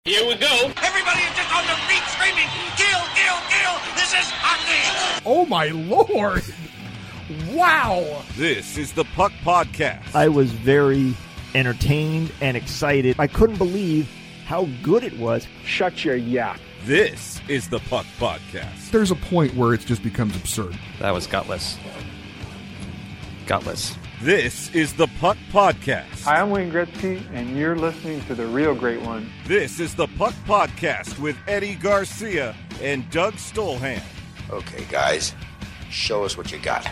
Here we go. Everybody is just on their feet screaming, kill, kill, kill. This is hockey. Oh, my Lord. Wow. This is the Puck Podcast. I was very entertained and excited. I couldn't believe how good it was. Shut your yap. This is the Puck Podcast. There's a point where it just becomes absurd. That was gutless. Gutless. This is the Puck Podcast. Hi, I'm Wayne Gretzky, and you're listening to The Real Great One. This is the Puck Podcast with Eddie Garcia and Doug Stolhand. Okay, guys, show us what you got.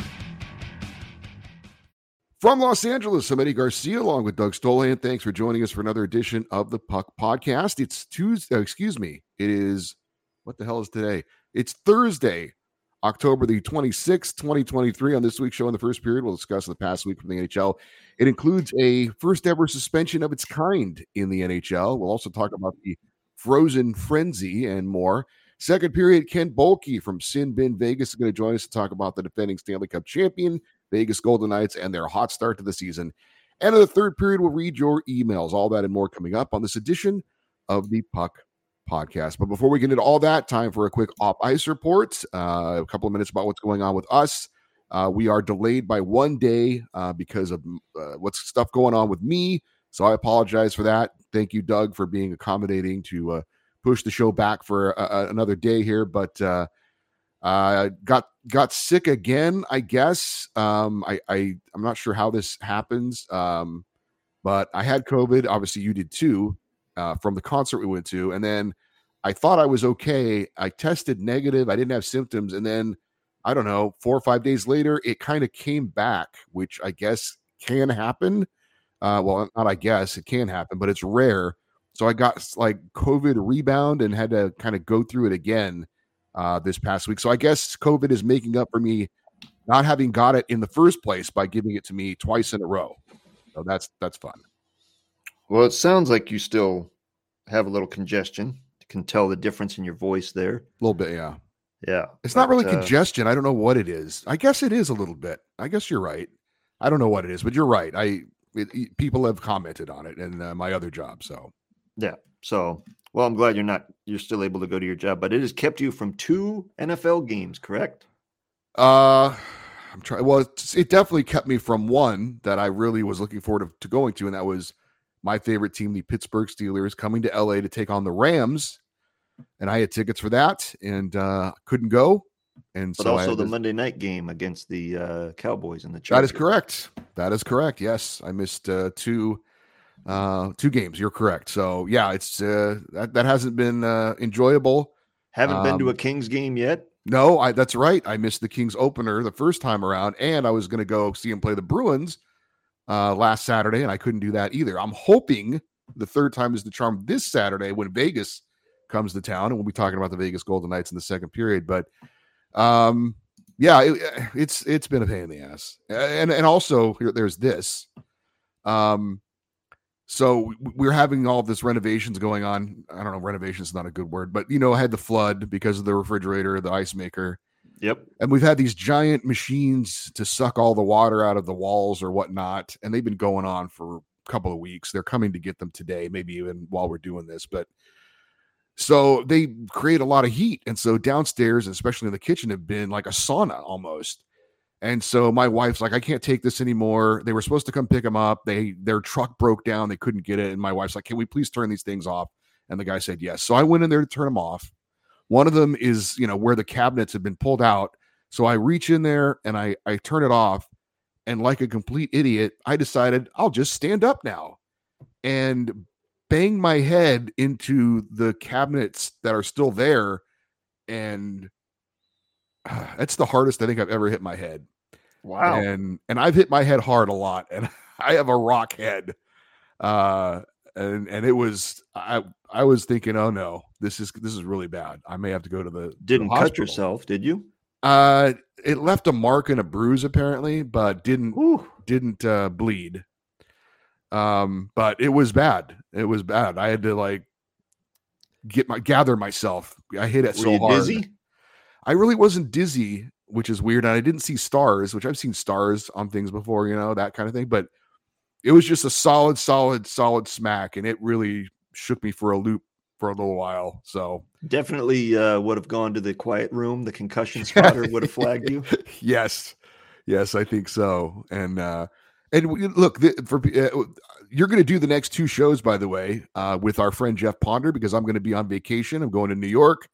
From Los Angeles, I'm Eddie Garcia along with Doug Stolhand. Thanks for joining us for another edition of the Puck Podcast. It's Tuesday, It is, what the hell is today? It's Thursday, October the 26th, 2023. On this week's show in the first period, we'll discuss the past week from the NHL. It includes a first ever suspension of its kind in the NHL. We'll also talk about the Frozen Frenzy and more. Second period, Ken Boehlke from Sin Bin Vegas is going to join us to talk about the defending Stanley Cup champion, Vegas Golden Knights, and their hot start to the season. And in the third period, we'll read your emails. All that and more coming up on this edition of the Puck Podcast. But before we get into all that, time for a quick off-ice report. A couple of minutes about what's going on with us. We are delayed by 1 day because of what's stuff going on with me. So I apologize for that. Thank you, Doug, for being accommodating to push the show back for another day here. But got sick again, I guess. I'm not sure how this happens, but I had COVID. Obviously, you did too, from the concert we went to. And then I thought I was okay. I tested negative. I didn't have symptoms. And then, I don't know, 4 or 5 days later, it kind of came back, which I guess can happen. Well, not I guess, it can happen, but it's rare. So I got like COVID rebound and had to kind of go through it again this past week. So I guess COVID is making up for me not having got it in the first place by giving it to me twice in a row. So that's fun. Well, it sounds like you still have a little congestion. You can tell the difference in your voice there. A little bit, yeah. Yeah. It's not really congestion. I don't know what it is. I guess it is a little bit. I guess you're right. I don't know what it is, but you're right. People have commented on it in my other job. So, yeah. So, well, I'm glad you're still able to go to your job, but it has kept you from 2 NFL games, correct? I'm trying. Well, it definitely kept me from one that I really was looking forward to going to, and that was my favorite team, the Pittsburgh Steelers, coming to LA to take on the Rams. And I had tickets for that and couldn't go. And but so also the Monday night game against the Cowboys and the Chargers. That is correct. That is correct. Yes, I missed two games. You're correct. So yeah, it's that hasn't been enjoyable. Haven't been to a Kings game yet. No, that's right. I missed the Kings opener the first time around, and I was going to go see them play the Bruins last Saturday, and I couldn't do that either. I'm hoping the third time is the charm this Saturday when Vegas comes to town, and we'll be talking about the Vegas Golden Knights in the second period. But yeah, it's been a pain in the ass, and also there's this. So we're having all this renovations going on. I don't know, renovation is not a good word, but I had the flood because of the refrigerator, the ice maker. Yep. And we've had these giant machines to suck all the water out of the walls or whatnot, and they've been going on for a couple of weeks. They're coming to get them today, maybe even while we're doing this. But so they create a lot of heat, and so downstairs, especially in the kitchen, have been like a sauna almost. And so my wife's like, I can't take this anymore. They were supposed to come pick them up. Their truck broke down. They couldn't get it. And my wife's like, can we please turn these things off? And the guy said, yes. So I went in there to turn them off. One of them is, where the cabinets have been pulled out. So I reach in there and I turn it off. And like a complete idiot, I decided I'll just stand up now and bang my head into the cabinets that are still there. And that's the hardest I think I've ever hit my head. Wow. And I've hit my head hard a lot, and I have a rock head. And it was I was thinking, oh no, this is really bad. I may have to go to the Didn't hospital. cut yourself, did you? It left a mark and a bruise apparently, but didn't bleed. But it was bad. It was bad. I had to gather myself. I hit it Were so you hard. Dizzy? I really wasn't dizzy, which is weird. And I didn't see stars, which I've seen stars on things before, that kind of thing. But it was just a solid smack. And it really shook me for a loop for a little while. So Definitely would have gone to the quiet room. The concussion spotter would have flagged you. yes, I think so. And look, you're going to do the next 2 shows, by the way, with our friend Jeff Ponder, because I'm going to be on vacation. I'm going to New York.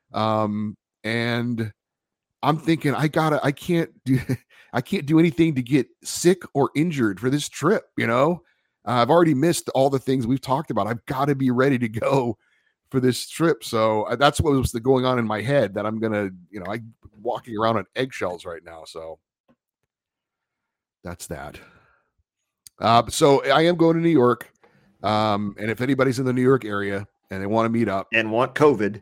And I'm thinking I can't do anything to get sick or injured for this trip. I've already missed all the things we've talked about. I've got to be ready to go for this trip. So that's what was going on in my head, that I'm going to, I'm walking around on eggshells right now. So that's that. So I am going to New York. And if anybody's in the New York area and they want to meet up and want COVID,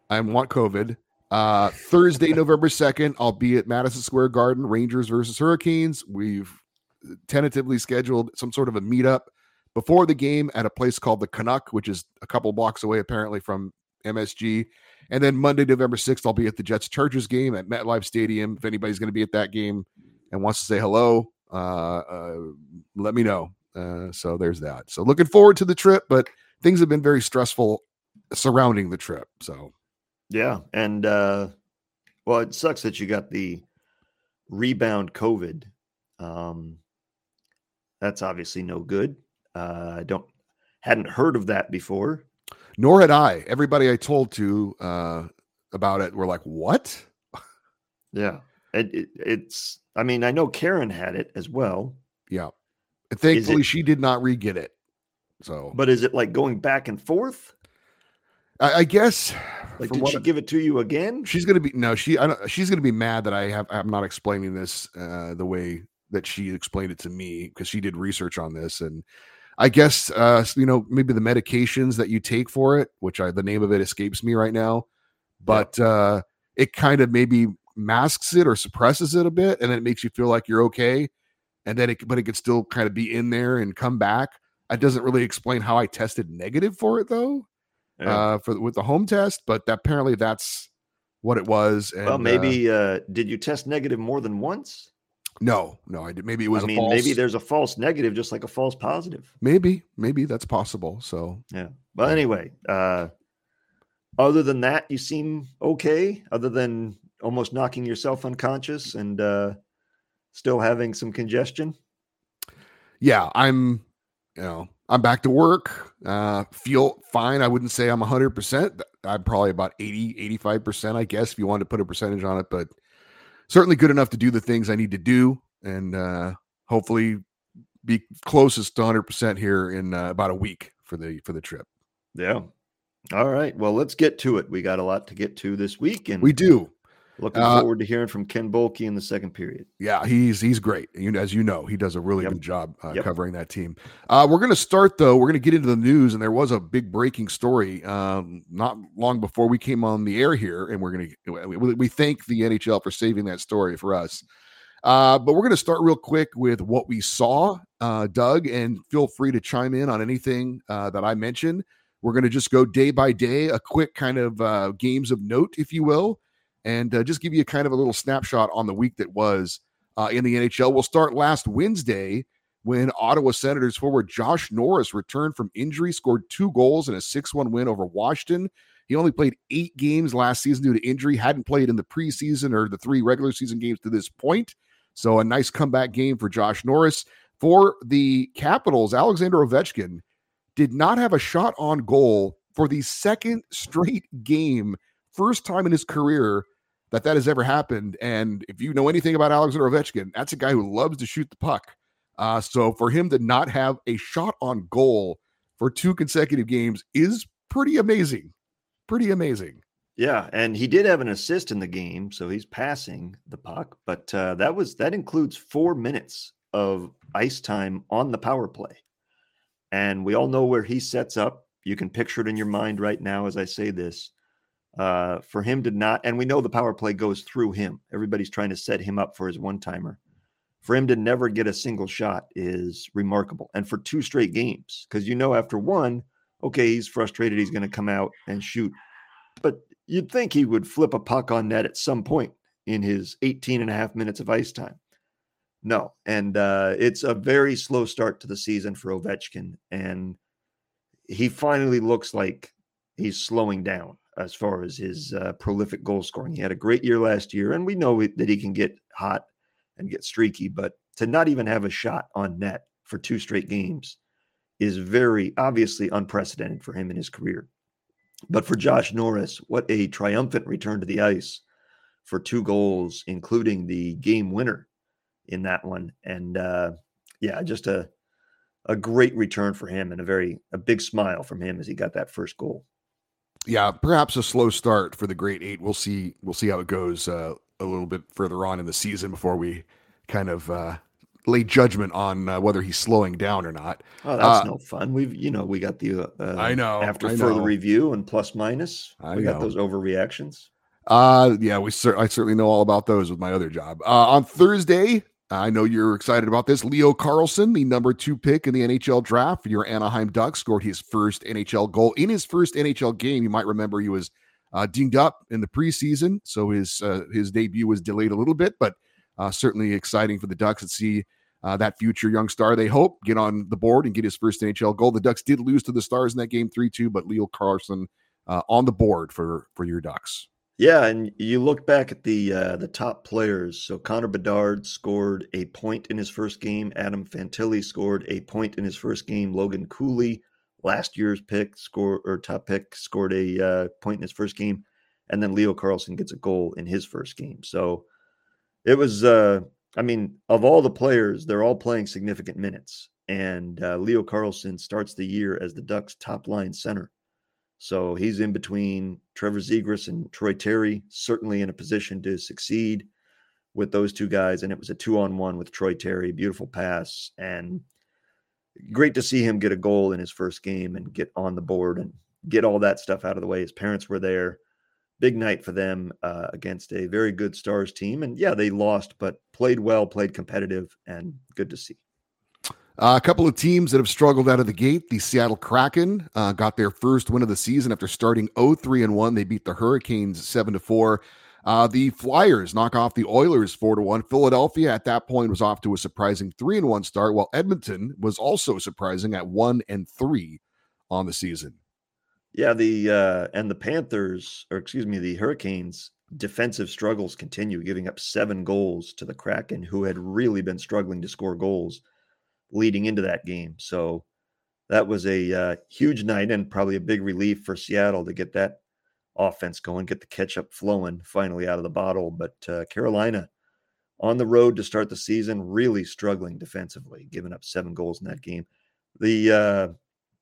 Thursday, November 2nd, I'll be at Madison Square Garden, Rangers versus Hurricanes. We've tentatively scheduled some sort of a meetup before the game at a place called the Canuck, which is a couple blocks away, apparently, from MSG. And then Monday, November 6th, I'll be at the Jets Chargers game at MetLife Stadium. If anybody's going to be at that game and wants to say hello, let me know. So there's that. So looking forward to the trip, but things have been very stressful surrounding the trip. So yeah. And well, it sucks that you got the rebound COVID. That's obviously no good. I hadn't heard of that before. Nor had I. Everybody I told to about it were like, what? Yeah. It's, I mean, I know Karen had it as well. Yeah. And thankfully, she did not re-get it. So, but is it like going back and forth? I guess. Like, did she give it to you again? She's going to be, no, she's going to be mad that I'm not explaining this the way that she explained it to me, because she did research on this. And I guess, maybe the medications that you take for it, which the name of it escapes me right now, but it kind of maybe masks it or suppresses it a bit, and then it makes you feel like you're okay. And then but it could still kind of be in there and come back. It doesn't really explain how I tested negative for it though, with the home test, but apparently that's what it was. And, well, maybe, did you test negative more than once? No, I did. Maybe it was false. Maybe there's a false negative, just like a false positive. Maybe that's possible. So, yeah. But anyway, other than that, you seem okay, other than almost knocking yourself unconscious and, still having some congestion. Yeah, I'm back to work. Feel fine. I wouldn't say I'm 100%. I'm probably about 85%, I guess, if you wanted to put a percentage on it, but certainly good enough to do the things I need to do, and hopefully be closest to 100% here in about a week for the trip. Yeah. All right. Well, let's get to it. We got a lot to get to this week, and we do. Looking forward to hearing from Ken Boehlke in the second period. Yeah, he's great. As you know, he does a really good job covering that team. We're going to start, though. We're going to get into the news, and there was a big breaking story not long before we came on the air here, and we thank the NHL for saving that story for us. But we're going to start real quick with what we saw, Doug, and feel free to chime in on anything that I mentioned. We're going to just go day by day, a quick kind of games of note, if you will. And just give you kind of a little snapshot on the week that was in the NHL. We'll start last Wednesday when Ottawa Senators forward Josh Norris returned from injury, scored 2 goals in a 6-1 win over Washington. He only played 8 games last season due to injury, hadn't played in the preseason or the 3 regular season games to this point. So a nice comeback game for Josh Norris. For the Capitals, Alexander Ovechkin did not have a shot on goal for the second straight game, first time in his career that has ever happened. And if you know anything about Alexander Ovechkin, that's a guy who loves to shoot the puck. So for him to not have a shot on goal for 2 consecutive games is pretty amazing. Pretty amazing. Yeah, and he did have an assist in the game, so he's passing the puck. But that includes 4 minutes of ice time on the power play. And we all know where he sets up. You can picture it in your mind right now as I say this. For him to not, and we know the power play goes through him. Everybody's trying to set him up for his one-timer. For him to never get a single shot is remarkable. And for 2 straight games, because after one, okay, he's frustrated, he's going to come out and shoot. But you'd think he would flip a puck on net at some point in his 18 and a half minutes of ice time. No. And it's a very slow start to the season for Ovechkin. And he finally looks like he's slowing down as far as his prolific goal scoring. He had a great year last year, and we know that he can get hot and get streaky, but to not even have a shot on net for 2 straight games is very obviously unprecedented for him in his career. But for Josh Norris, what a triumphant return to the ice for 2 goals, including the game winner in that one. And just a great return for him, and a big smile from him as he got that first goal. Yeah, perhaps a slow start for the Great 8. We'll see how it goes a little bit further on in the season before we kind of lay judgment on whether he's slowing down or not. Oh, that's no fun. We got the after further review and plus minus. We got those overreactions. I certainly know all about those with my other job. On Thursday, I know you're excited about this. Leo Carlsson, the number 2 pick in the NHL draft for your Anaheim Ducks, scored his first NHL goal in his first NHL game. You might remember he was dinged up in the preseason, so his debut was delayed a little bit, but certainly exciting for the Ducks to see that future young star, they hope, get on the board and get his first NHL goal. The Ducks did lose to the Stars in that game 3-2, but Leo Carlsson on the board for your Ducks. Yeah, and you look back at the top players. So Connor Bedard scored a point in his first game. Adam Fantilli scored a point in his first game. Logan Cooley, last year's top pick, scored a point in his first game. And then Leo Carlsson gets a goal in his first game. So it was, of all the players, they're all playing significant minutes. And Leo Carlsson starts the year as the Ducks' top line center. So he's in between Trevor Zegras and Troy Terry, certainly in a position to succeed with those 2 guys. And it was a 2-on-1 with Troy Terry, beautiful pass, and great to see him get a goal in his first game and get on the board and get all that stuff out of the way. His parents were there. Big night for them against a very good Stars team. And yeah, they lost, but played well, played competitive, and good to see. A couple of teams that have struggled out of the gate. The Seattle Kraken got their first win of the season after starting 0-3-1. They beat the Hurricanes 7-4. The Flyers knock off the Oilers 4-1. Philadelphia at that point was off to a surprising 3-1 start, while Edmonton was also surprising at 1-3 on the season. Yeah, the Hurricanes' defensive struggles continue, giving up 7 goals to the Kraken, who had really been struggling to score goals leading into that game. So that was a huge night and probably a big relief for Seattle to get that offense going, get the ketchup flowing finally out of the bottle. But Carolina on the road to start the season, really struggling defensively, giving up 7 goals in that game. The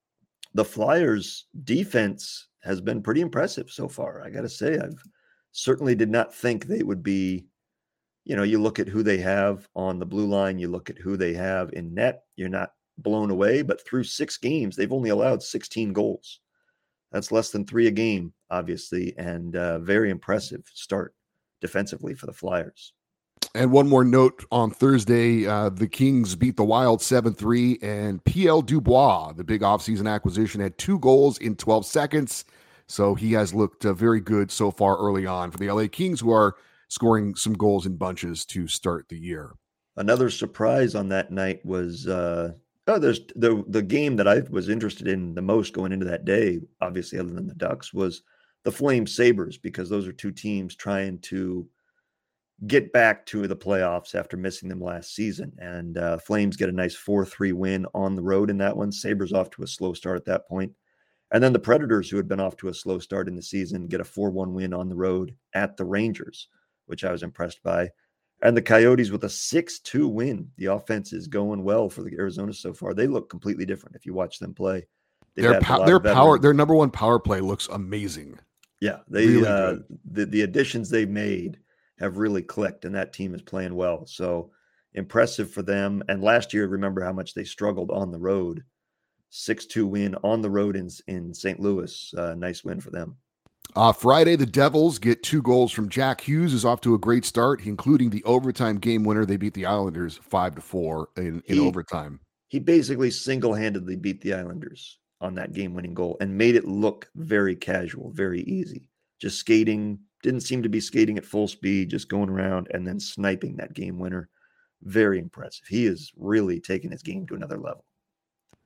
Flyers defense has been pretty impressive so far. I got to say, I've certainly did not think they would be. You look at who they have on the blue line, you look at who they have in net, you're not blown away, but through 6 games, they've only allowed 16 goals. That's less than 3 a game, obviously, and very impressive start defensively for the Flyers. And one more note on Thursday, the Kings beat the Wild 7-3, and P.L. Dubois, the big offseason acquisition, had 2 goals in 12 seconds. So he has looked very good so far early on for the LA Kings, who are scoring some goals in bunches to start the year. Another surprise on that night was there's the game that I was interested in the most going into that day, obviously other than the Ducks, was the Flames Sabres, because those are 2 teams trying to get back to the playoffs after missing them last season. And Flames get a nice 4-3 win on the road in that one. Sabres off to a slow start at that point. And then the Predators, who had been off to a slow start in the season, get a 4-1 win on the road at the Rangers, which I was impressed by. And the Coyotes with a 6-2 win. The offense is going well for the Arizona so far. They look completely different if you watch them play. Their number 1 power play looks amazing. Yeah, they really the additions they made have really clicked, and that team is playing well. So impressive for them. And last year, remember how much they struggled on the road. 6-2 win on the road in St. Louis. Nice win for them. Friday, the Devils get 2 goals from Jack Hughes, who's off to a great start, including the overtime game winner. They beat the Islanders 5-4 in overtime. He basically single-handedly beat the Islanders on that game-winning goal and made it look very casual, very easy. Just skating, didn't seem to be skating at full speed, just going around and then sniping that game winner. Very impressive. He is really taking his game to another level.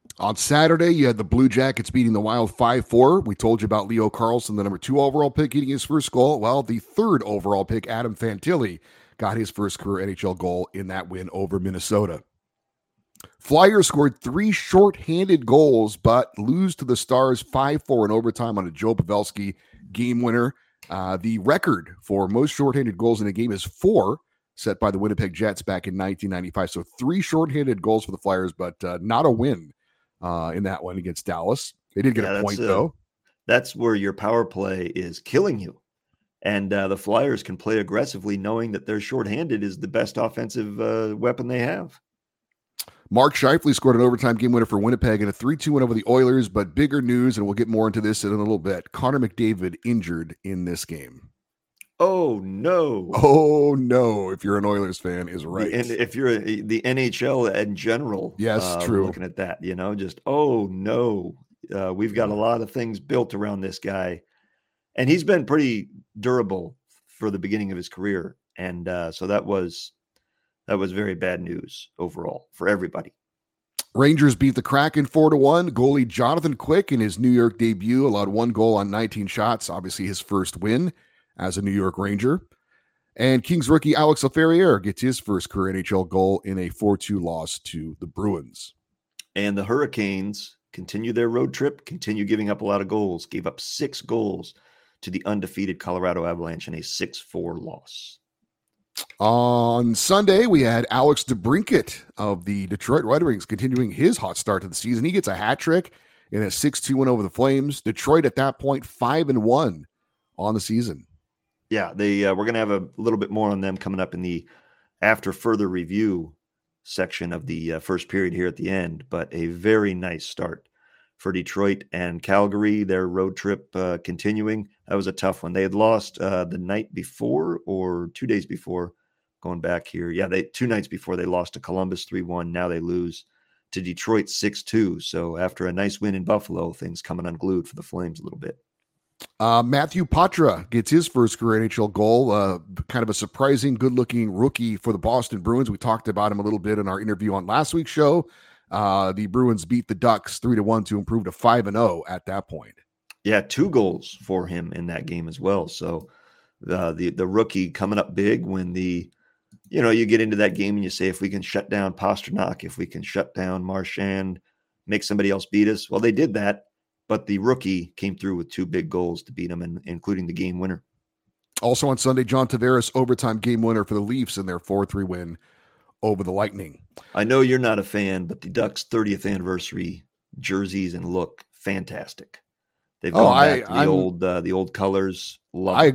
On Saturday, you had the Blue Jackets beating the Wild 5-4. We told you about Leo Carlsson, the number 2 overall pick, getting his first goal. Well, the 3rd overall pick, Adam Fantilli, got his first career NHL goal in that win over Minnesota. Flyers scored 3 shorthanded goals, but lose to the Stars 5-4 in overtime on a Joe Pavelski game winner. The record for most shorthanded goals in a game is 4, set by the Winnipeg Jets back in 1995. So 3 shorthanded goals for the Flyers, but not a win in that one against Dallas. They did get a point, though. That's where your power play is killing you. And the Flyers can play aggressively knowing that their shorthanded is the best offensive weapon they have. Mark Scheifele scored an overtime game winner for Winnipeg in a 3-2 win over the Oilers, but bigger news, and we'll get more into this in a little bit. Connor McDavid injured in this game. Oh, no. Oh, no, if you're an Oilers fan, is right. And if you're the NHL in general, yes, true. Looking at that, just, oh, no. We've got a lot of things built around this guy. And he's been pretty durable for the beginning of his career. And so that was very bad news overall for everybody. Rangers beat the Kraken 4-1. Goalie Jonathan Quick in his New York debut allowed 1 goal on 19 shots. Obviously his first win as a New York Ranger. And Kings rookie Alex Laferriere gets his first career NHL goal in a 4-2 loss to the Bruins. And the Hurricanes continue their road trip, continue giving up a lot of goals, gave up 6 goals to the undefeated Colorado Avalanche in a 6-4 loss. On Sunday, we had Alex DeBrincat of the Detroit Red Wings continuing his hot start to the season. He gets a hat trick in a 6-2 win over the Flames. Detroit at that point 5-1 on the season. Yeah, we're going to have a little bit more on them coming up in the after further review section of the first period here at the end, but a very nice start for Detroit and Calgary, their road trip continuing. That was a tough one. They had lost the night before or 2 days before, going back here. Yeah, 2 nights before they lost to Columbus 3-1. Now they lose to Detroit 6-2. So after a nice win in Buffalo, things coming unglued for the Flames a little bit. Matthew Patra gets his first career NHL goal. Kind of a surprising, good-looking rookie for the Boston Bruins. We talked about him a little bit in our interview on last week's show. The Bruins beat the Ducks 3-1 to improve to 5-0 at that point. Yeah, 2 goals for him in that game as well. So the rookie coming up big when you get into that game and you say, if we can shut down Pastrnak, if we can shut down Marchand, make somebody else beat us. Well, they did that, but the rookie came through with 2 big goals to beat them, including the game winner. Also on Sunday, John Tavares overtime game winner for the Leafs in their 4-3 win over the Lightning. I know you're not a fan, but the Ducks' 30th anniversary jerseys and look fantastic. They've gone back to the old colors. I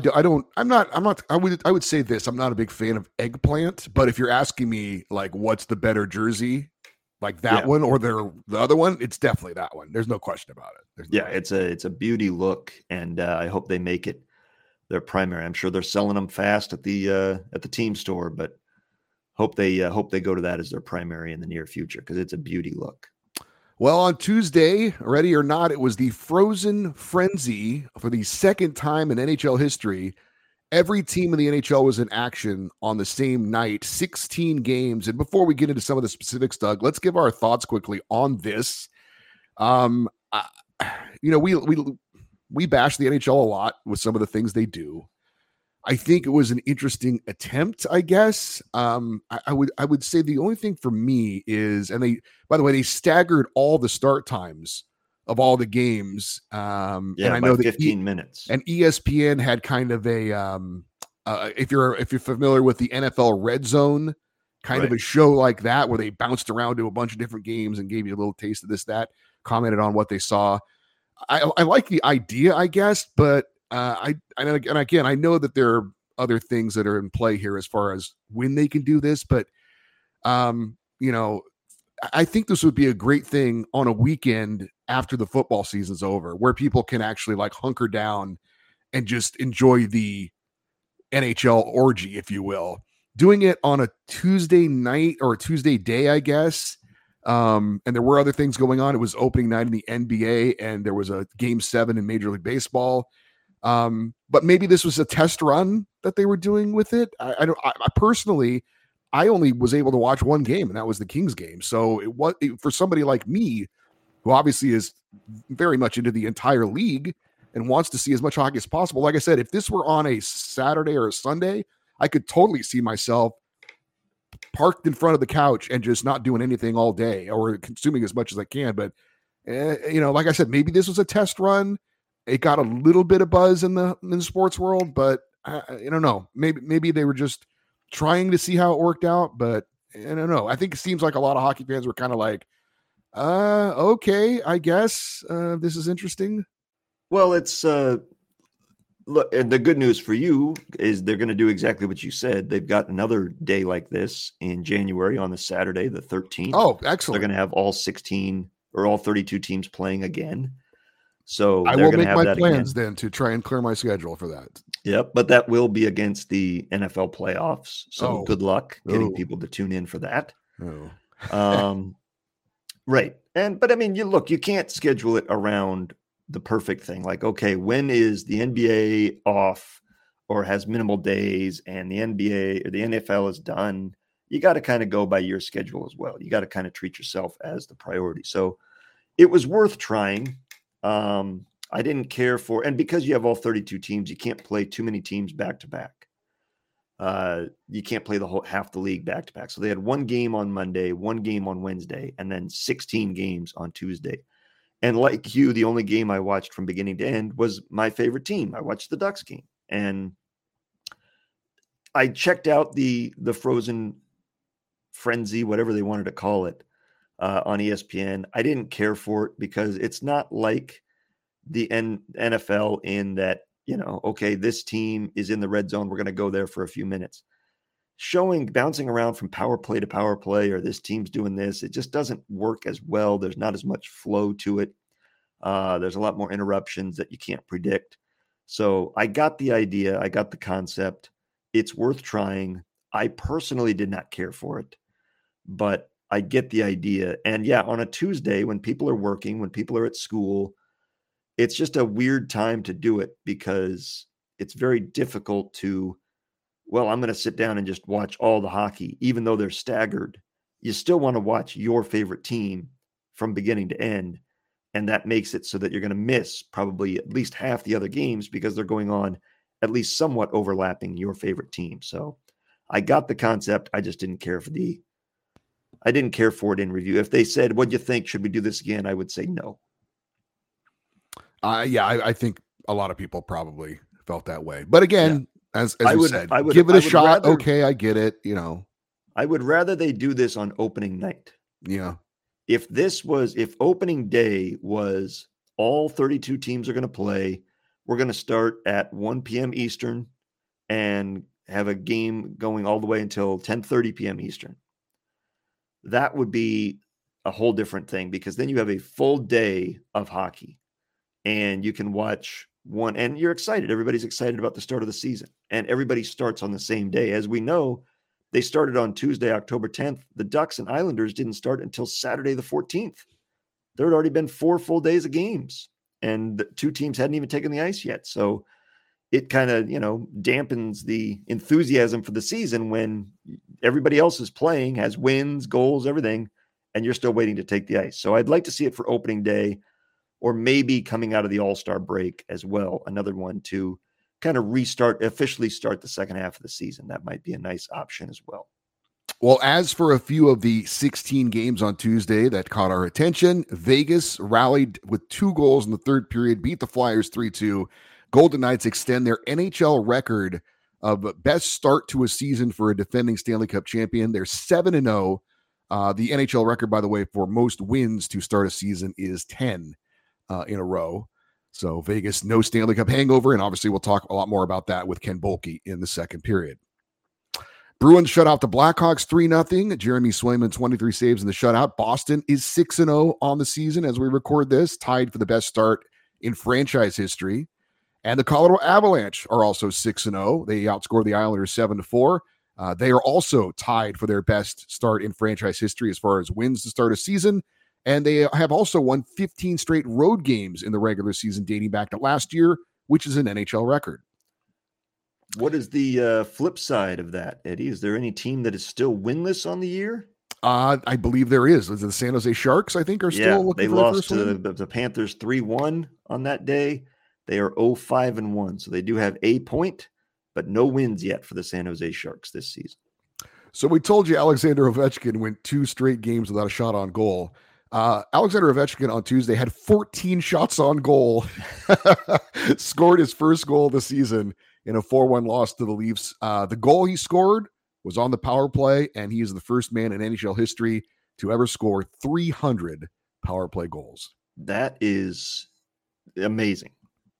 would say this. I'm not a big fan of eggplant, but if you're asking me like what's the better jersey, like that one or the other one, it's definitely that one. There's no question about it. It's a beauty look, and I hope they make it their primary. I'm sure they're selling them fast at the team store, but hope they go to that as their primary in the near future because it's a beauty look. Well, on Tuesday, ready or not, it was the Frozen Frenzy for the second time in NHL history. Every team in the NHL was in action on the same night, 16 games. And before we get into some of the specifics, Doug, let's give our thoughts quickly on this. We bash the NHL a lot with some of the things they do. I think it was an interesting attempt, I guess. I would say the only thing for me is, and they staggered all the start times of all the games. And I know that 15 minutes. And ESPN had kind of a if you're familiar with the NFL Red Zone, kind of a show like that where they bounced around to a bunch of different games and gave you a little taste of this, that, commented on what they saw. I like the idea, I guess, but I know that there are other things that are in play here as far as when they can do this, but I think this would be a great thing on a weekend after the football season's over, where people can actually like hunker down and just enjoy the NHL orgy, if you will. Doing it on a Tuesday night or a Tuesday day, I guess. And there were other things going on. It was opening night in the NBA, and there was a Game 7 in Major League Baseball. But maybe this was a test run that they were doing with it. I personally, I only was able to watch one game, and that was the Kings game. So for somebody like me, who obviously is very much into the entire league and wants to see as much hockey as possible. Like I said, if this were on a Saturday or a Sunday, I could totally see myself parked in front of the couch and just not doing anything all day or consuming as much as I can. But, like I said, maybe this was a test run. It got a little bit of buzz in the sports world, but I don't know. Maybe they were just trying to see how it worked out, but I don't know. I think it seems like a lot of hockey fans were kind of like, okay, I guess this is interesting. Well, it's look, and the good news for you is they're going to do exactly what you said. They've got another day like this in January on the Saturday, the 13th. Oh, excellent. They're going to have all 16 or all 32 teams playing again. So I will make my plans then to try and clear my schedule for that. Yep, but that will be against the NFL playoffs. So good luck getting people to tune in for that. Right. But I mean, you can't schedule it around the perfect thing. Like, okay, when is the NBA off or has minimal days and the NBA or the NFL is done? You got to kind of go by your schedule as well. You got to kind of treat yourself as the priority. So it was worth trying. I didn't care for, and because you have all 32 teams, you can't play too many teams back to back. You can't play the whole half the league back to back. So they had one game on Monday, one game on Wednesday, and then 16 games on Tuesday. And like you, the only game I watched from beginning to end was my favorite team. I watched the Ducks game, and I checked out the Frozen Frenzy, whatever they wanted to call it, on ESPN. I didn't care for it because it's not like the NFL in that, okay, this team is in the red zone. We're going to go there for a few minutes. Bouncing around from power play to power play, or this team's doing this, it just doesn't work as well. There's not as much flow to it. There's a lot more interruptions that you can't predict. So I got the idea. I got the concept. It's worth trying. I personally did not care for it, but I get the idea. And yeah, on a Tuesday when people are working, when people are at school, it's just a weird time to do it because it's very difficult to, I'm going to sit down and just watch all the hockey, even though they're staggered. You still want to watch your favorite team from beginning to end. And that makes it so that you're going to miss probably at least half the other games because they're going on at least somewhat overlapping your favorite team. So I got the concept. I just didn't care for it in review. If they said, "What do you think? Should we do this again?" I would say no. I think a lot of people probably felt that way. But again, as I said, give it a shot. Okay, I get it. I would rather they do this on opening night. Yeah. If opening day was all 32 teams are going to play, we're going to start at 1 p.m. Eastern and have a game going all the way until 10:30 p.m. Eastern. That would be a whole different thing because then you have a full day of hockey and you can watch one and you're excited. Everybody's excited about the start of the season and everybody starts on the same day. As we know, they started on Tuesday, October 10th. The Ducks and Islanders didn't start until Saturday, the 14th. There had already been 4 full days of games and the 2 teams hadn't even taken the ice yet. So it kind of, dampens the enthusiasm for the season when everybody else is playing, has wins, goals, everything, and you're still waiting to take the ice. So I'd like to see it for opening day or maybe coming out of the All-Star break as well. Another one to kind of officially start the second half of the season. That might be a nice option as well. Well, as for a few of the 16 games on Tuesday that caught our attention, Vegas rallied with 2 goals in the third period, beat the Flyers 3-2. Golden Knights extend their NHL record of best start to a season for a defending Stanley Cup champion. They're 7-0. The NHL record, by the way, for most wins to start a season is 10 in a row. So Vegas, no Stanley Cup hangover, and obviously we'll talk a lot more about that with Ken Boehlke in the second period. Bruins shut out the Blackhawks 3-0. Jeremy Swayman, 23 saves in the shutout. Boston is 6-0 on the season as we record this, tied for the best start in franchise history. And the Colorado Avalanche are also 6-0. They outscored the Islanders 7-4. They are also tied for their best start in franchise history as far as wins to start a season. And they have also won 15 straight road games in the regular season dating back to last year, which is an NHL record. What is the flip side of that, Eddie? Is there any team that is still winless on the year? I believe there is. The San Jose Sharks, I think, are still looking they for lost the first to the Panthers 3-1 on that day. They are 0-5-1, so they do have a point, but no wins yet for the San Jose Sharks this season. So we told you Alexander Ovechkin went 2 straight games without a shot on goal. Alexander Ovechkin on Tuesday had 14 shots on goal, scored his first goal of the season in a 4-1 loss to the Leafs. The goal he scored was on the power play, and he is the first man in NHL history to ever score 300 power play goals. That is amazing.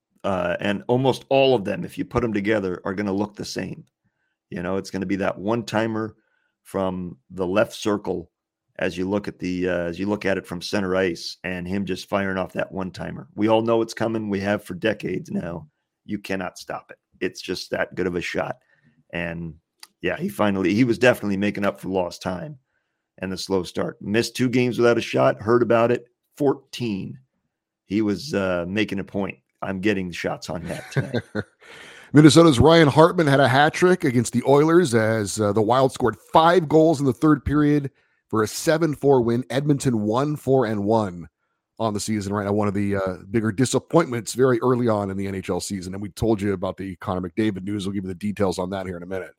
And almost all of them, if you put them together, are going to look the same. You know, it's going to be that one-timer from the left circle as you look at it from center ice, and him just firing off that one-timer. We all know it's coming. We have for decades now. You cannot stop it. It's just that good of a shot. And yeah, he was definitely making up for lost time and the slow start. Missed 2 games without a shot. Heard about it. 14. He was making a point. I'm getting the shots on net tonight. Minnesota's Ryan Hartman had a hat trick against the Oilers as the Wild scored 5 goals in the third period for a 7-4 win. Edmonton won 4-1 on the season right now. One of the bigger disappointments very early on in the NHL season. And we told you about the Connor McDavid news. We'll give you the details on that here in a minute.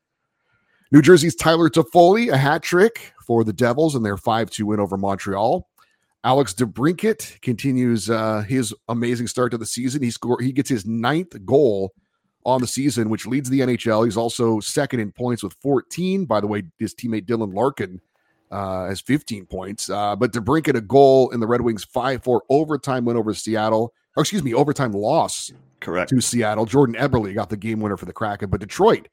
New Jersey's Tyler Toffoli, a hat trick for the Devils in their 5-2 win over Montreal. Alex DeBrincat continues his amazing start to the season. He gets his 9th goal on the season, which leads the NHL. He's also second in points with 14. By the way, his teammate Dylan Larkin has 15 points. But DeBrincat, a goal in the Red Wings 5-4 overtime win over Seattle. Overtime loss. Correct. To Seattle. Jordan Eberle got the game winner for the Kraken. But Detroit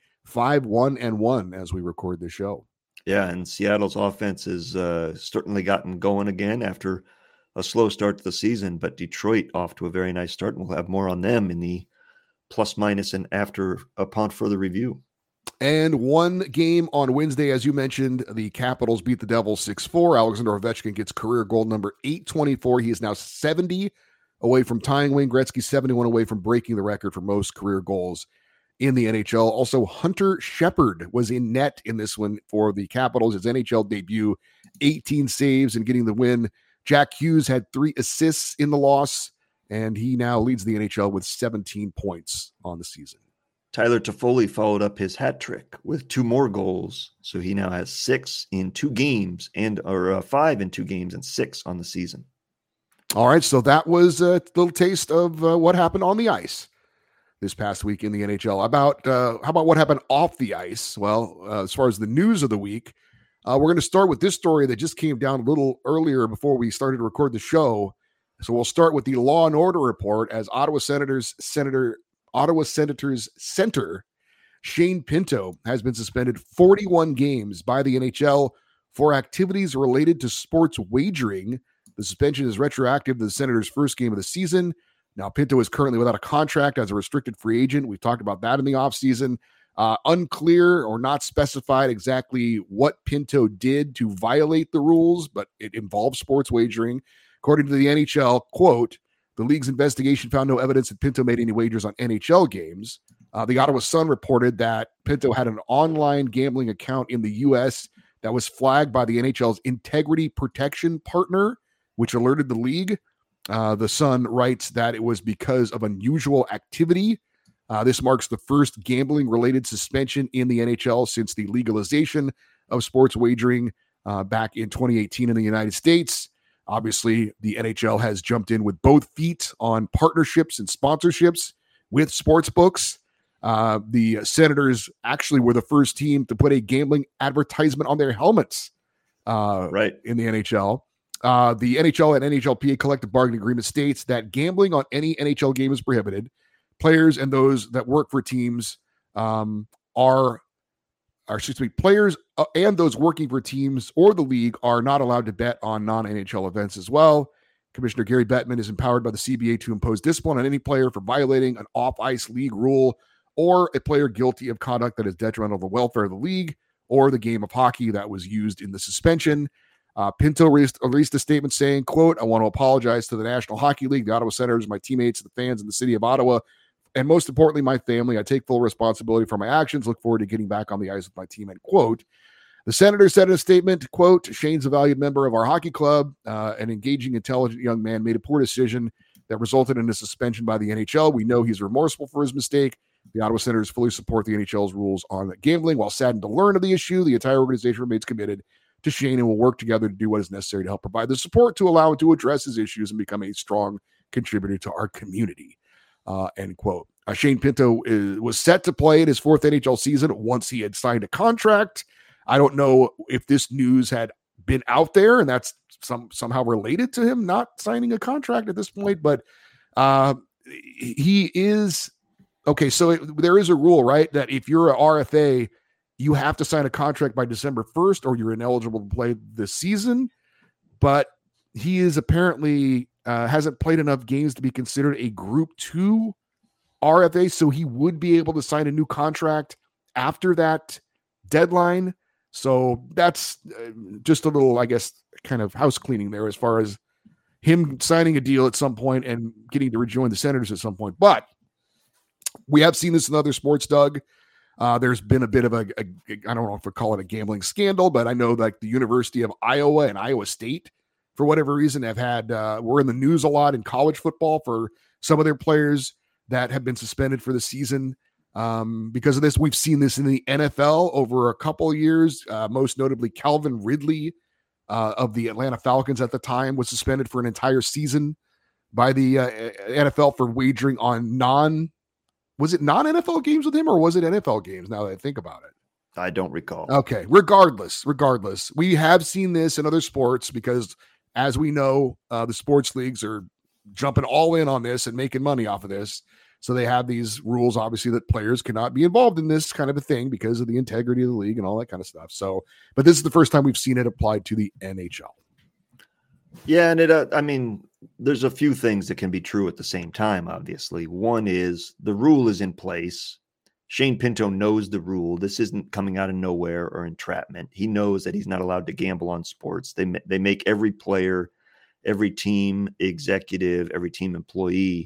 5-1-1 as we record this show. Yeah, and Seattle's offense has certainly gotten going again after a slow start to the season, but Detroit off to a very nice start, and we'll have more on them in the plus minus and upon further review. And one game on Wednesday, as you mentioned, the Capitals beat the Devils 6-4. Alexander Ovechkin gets career goal number 824. He is now 70 away from tying Wayne Gretzky, 71 away from breaking the record for most career goals in the NHL. Also, Hunter Shepard was in net in this one for the Capitals, his NHL debut, 18 saves and getting the win. Jack Hughes had 3 assists in the loss, and he now leads the NHL with 17 points on the season. Tyler Toffoli followed up his hat trick with 2 more goals, so he now has 6 in 2 games, or 5 in 2 games and 6 on the season. All right, so that was a little taste of what happened on the ice this past week in the NHL. How about what happened off the ice? Well, as far as the news of the week, we're going to start with this story that just came down a little earlier before we started to record the show. So we'll start with the Law and Order report as Ottawa Senators center Shane Pinto has been suspended 41 games by the NHL for activities related to sports wagering. The suspension is retroactive to the Senators' first game of the season. Now, Pinto is currently without a contract as a restricted free agent. We've talked about that in the offseason. Unclear or not specified exactly what Pinto did to violate the rules, but it involves sports wagering. According to the NHL, quote, the league's investigation found no evidence that Pinto made any wagers on NHL games. The Ottawa Sun reported that Pinto had an online gambling account in the U.S. that was flagged by the NHL's integrity protection partner, which alerted the league. The Sun writes that it was because of unusual activity. This marks the first gambling-related suspension in the NHL since the legalization of sports wagering back in 2018 in the United States. Obviously, the NHL has jumped in with both feet on partnerships and sponsorships with sports books. The Senators actually were the first team to put a gambling advertisement on their helmets right in the NHL. The NHL and NHLPA collective bargaining agreement states that gambling on any NHL game is prohibited. Players and those that work for teams players and those working for teams or the league are not allowed to bet on non-NHL events as well. Commissioner Gary Bettman is empowered by the CBA to impose discipline on any player for violating an off-ice league rule or a player guilty of conduct that is detrimental to the welfare of the league or the game of hockey that was used in the suspension. Pinto released a statement saying, quote, I want to apologize to the National Hockey League, the Ottawa Senators, my teammates, the fans in the city of Ottawa and most importantly, my family. I take full responsibility for my actions. Look forward to getting back on the ice with my team, end quote. The Senator said in a statement, quote, Shane's a valued member of our hockey club, an engaging, intelligent young man, made a poor decision that resulted in a suspension by the NHL. We know he's remorseful for his mistake. The Ottawa Senators fully support the NHL's rules on gambling. While saddened to learn of the issue, the entire organization remains committed to Shane and will work together to do what is necessary to help provide the support to allow him to address his issues and become a strong contributor to our community, end quote. Shane Pinto was set to play in his fourth NHL season once he had signed a contract. I don't know if this news had been out there and that's somehow related to him not signing a contract at this point, but he is okay. So there is a rule, right? That if you're an RFA, you have to sign a contract by December 1st or you're ineligible to play this season. But he is apparently hasn't played enough games to be considered a Group 2 RFA. So he would be able to sign a new contract after that deadline. So that's just a little, I guess, kind of house cleaning there as far as him signing a deal at some point and getting to rejoin the Senators at some point. But we have seen this in other sports, Doug. There's been a bit of I don't know if we call it a gambling scandal, but I know like the University of Iowa and Iowa State, for whatever reason, have had, we're in the news a lot in college football for some of their players that have been suspended for the season. Because of this, we've seen this in the NFL over a couple of years, most notably Calvin Ridley of the Atlanta Falcons at the time was suspended for an entire season by the NFL for wagering on was it non-NFL games with him or was it NFL games now that I think about it? I don't recall. Okay. Regardless, we have seen this in other sports because as we know, the sports leagues are jumping all in on this and making money off of this. So they have these rules, obviously, that players cannot be involved in this kind of a thing because of the integrity of the league and all that kind of stuff. So, but this is the first time we've seen it applied to the NHL. Yeah, and I mean, there's a few things that can be true at the same time, obviously. One is the rule is in place. Shane Pinto knows the rule. This isn't coming out of nowhere or entrapment. He knows that he's not allowed to gamble on sports. They make every player, every team executive, every team employee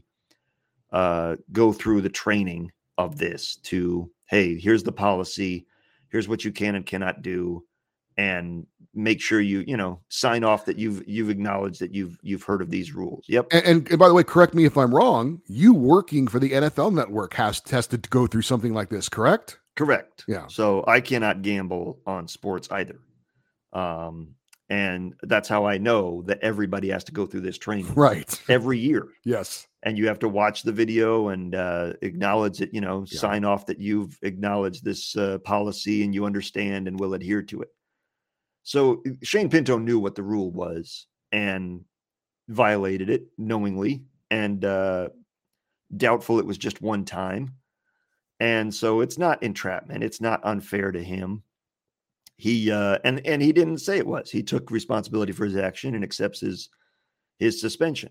go through the training of this to, hey, here's the policy, here's what you can and cannot do, and make sure you sign off that you've acknowledged that you've heard of these rules. Yep. And by the way, correct me if I'm wrong, you working for the NFL Network has to go through something like this, correct? Correct. Yeah. So I cannot gamble on sports either. And that's how I know that everybody has to go through this training right every year. Yes. And you have to watch the video and acknowledge it, sign off that you've acknowledged this policy and you understand and will adhere to it. So Shane Pinto knew what the rule was and violated it knowingly and doubtful it was just one time. And so it's not entrapment. It's not unfair to him. He and he didn't say it was. He took responsibility for his action and accepts his suspension.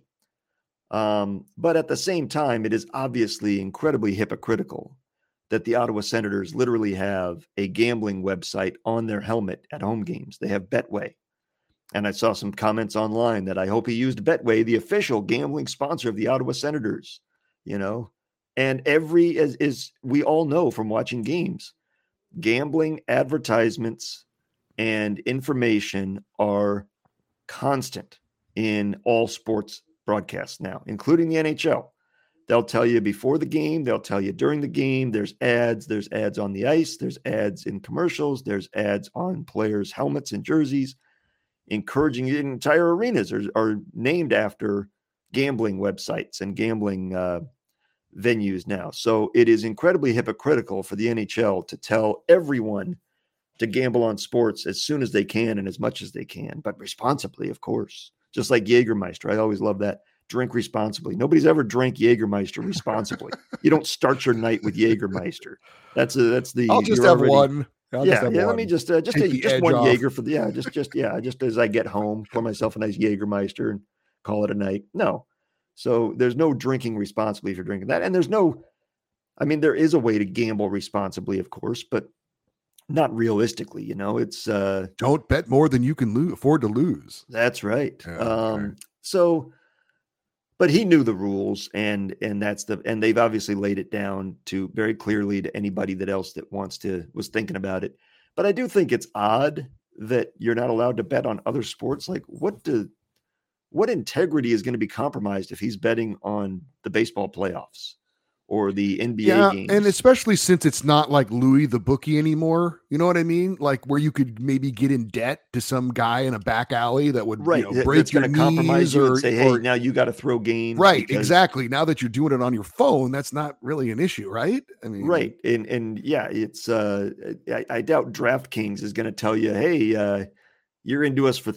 But at the same time, it is obviously incredibly hypocritical that the Ottawa Senators literally have a gambling website on their helmet at home games. They have Betway. And I saw some comments online that I hope he used Betway, the official gambling sponsor of the Ottawa Senators, and as we all know from watching games, gambling advertisements and information are constant in all sports broadcasts now, including the NHL. They'll tell you before the game. They'll tell you during the game. There's ads on the ice. There's ads in commercials. There's ads on players' helmets and jerseys, encouraging entire arenas are named after gambling websites and gambling venues now. So it is incredibly hypocritical for the NHL to tell everyone to gamble on sports as soon as they can and as much as they can, but responsibly, of course. Just like Jägermeister. I always love that. Drink responsibly. Nobody's ever drank Jägermeister responsibly. You don't start your night with Jägermeister. That's the. I'll just have one. Let me just one Jaeger for just as I get home, pour myself a nice Jägermeister and call it a night. No. So there's no drinking responsibly if you're drinking that. And there is a way to gamble responsibly, of course, but not realistically, it's don't bet more than you can afford to lose. That's right. Okay. So But he knew the rules, and they've obviously laid it down to very clearly to anybody that else that was thinking about it. But I do think it's odd that you're not allowed to bet on other sports. Like, what integrity is going to be compromised if he's betting on the baseball playoffs or the NBA games? And especially since it's not like Louis the bookie anymore. You know what I mean? Like where you could maybe get in debt to some guy in a back alley that would break your knees, compromise you and say, hey, or, now you got to throw games. Right, exactly. Now that you're doing it on your phone, that's not really an issue, right? I mean, right. And yeah, it's I doubt DraftKings is going to tell you, hey, you're into us for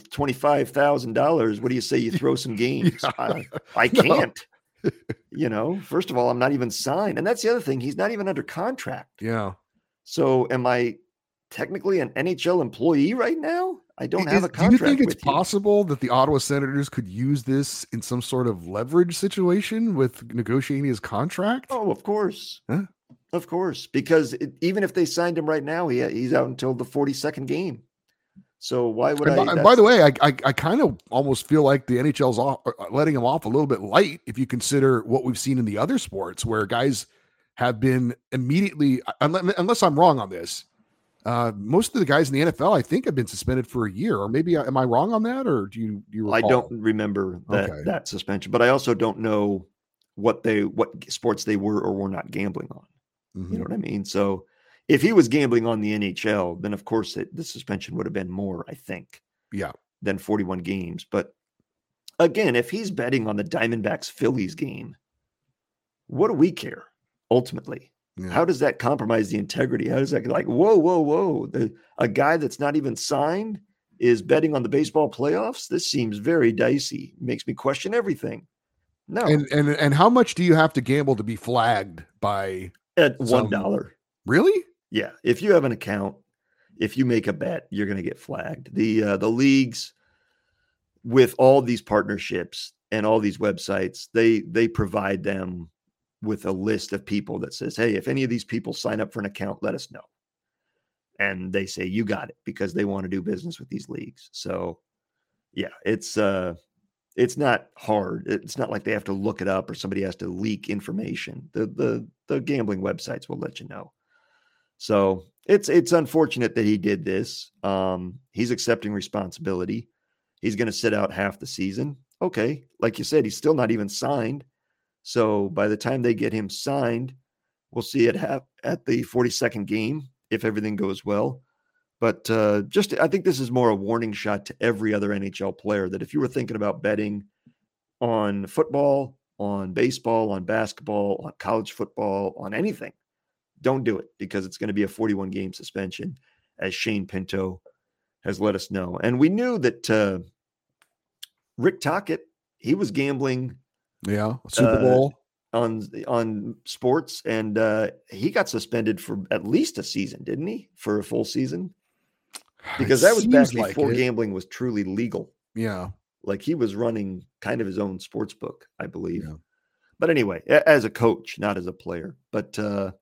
$25,000. What do you say you throw some games? Yeah. I can't. First of all, I'm not even signed. And that's the other thing. He's not even under contract. Yeah. So am I technically an NHL employee right now? I don't have a contract. Do you think it's possible that the Ottawa Senators could use this in some sort of leverage situation with negotiating his contract? Oh, of course. Huh? Of course. Because even if they signed him right now, he's out until the 42nd game. So why would and by the way, I kind of almost feel like the NHL's letting him off a little bit light if you consider what we've seen in the other sports where guys have been immediately, unless I'm wrong on this, most of the guys in the NFL, I think, have been suspended for a year. Or maybe, am I wrong on that? Or do you recall? I don't remember that suspension, but I also don't know what sports they were or were not gambling on. Mm-hmm. You know what I mean? So if he was gambling on the NHL, then of course the suspension would have been more, I think, than 41 games. But again, if he's betting on the Diamondbacks Phillies game, what do we care ultimately? Yeah. How does that compromise the integrity? How does that whoa? A guy that's not even signed is betting on the baseball playoffs? This seems very dicey. Makes me question everything. No. And how much do you have to gamble to be flagged by at $1? Really? Yeah, if you have an account, if you make a bet, you're going to get flagged. The leagues with all these partnerships and all these websites, they provide them with a list of people that says, hey, if any of these people sign up for an account, let us know. And they say, you got it, because they want to do business with these leagues. So yeah, it's not hard. It's not like they have to look it up or somebody has to leak information. The gambling websites will let you know. So it's unfortunate that he did this. He's accepting responsibility. He's going to sit out half the season. Okay. Like you said, he's still not even signed. So by the time they get him signed, we'll see it at the 42nd game if everything goes well. But I think this is more a warning shot to every other NHL player that if you were thinking about betting on football, on baseball, on basketball, on college football, on anything, don't do it, because it's going to be a 41-game suspension, as Shane Pinto has let us know. And we knew that Rick Tocchet, he was gambling Super Bowl on sports, and he got suspended for at least a season, didn't he? For a full season? Because that was back before gambling was truly legal. Yeah. Like he was running kind of his own sports book, I believe. Yeah. But anyway, as a coach, not as a player. But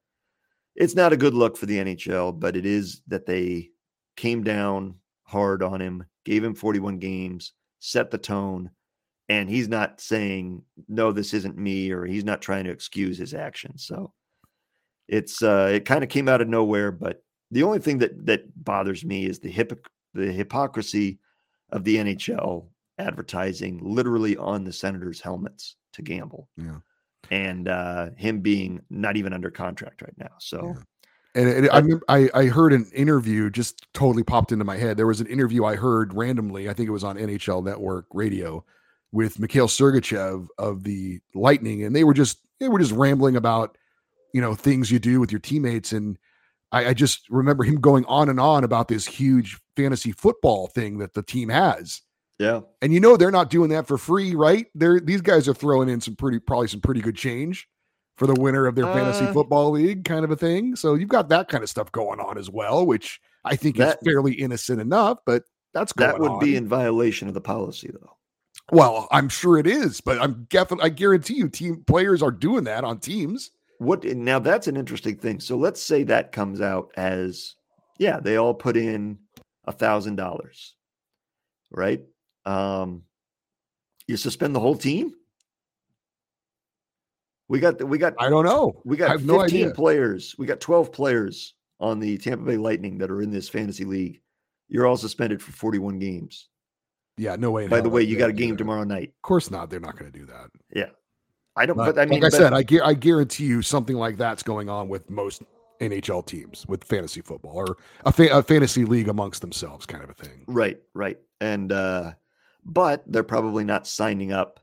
it's not a good look for the NHL, but it is that they came down hard on him, gave him 41 games, set the tone, and he's not saying, no, this isn't me, or he's not trying to excuse his actions. So it kind of came out of nowhere, but the only thing that bothers me is the hypocrisy of the NHL advertising literally on the Senators' helmets to gamble. Yeah. And him being not even under contract right now. So, and I heard an interview just totally popped into my head. There was an interview I heard randomly. I think it was on NHL Network Radio with Mikhail Sergachev of the Lightning, and they were just rambling about things you do with your teammates. And I just remember him going on and on about this huge fantasy football thing that the team has. Yeah. And they're not doing that for free, right? These guys are throwing in probably some pretty good change for the winner of their fantasy football league, kind of a thing. So you've got that kind of stuff going on as well, which I think is fairly innocent enough, but that's going on. That would be in violation of the policy, though. Well, I'm sure it is, but I guarantee you team players are doing that on teams. Now that's an interesting thing. So let's say that comes out as, they all put in $1,000, right? You suspend the whole team? We got I don't know. We got I have no 15 idea. players. We got 12 players on the Tampa Bay Lightning that are in this fantasy league. You're all suspended for 41 games. Yeah, no way. in By hell the way, they you got a do game that. tomorrow night. Of course not. They're not going to do that. Yeah. I don't, But but I mean, like I said, I guarantee you something like that's going on with most NHL teams with fantasy football or a fantasy league amongst themselves kind of a thing. right. And, but they're probably not signing up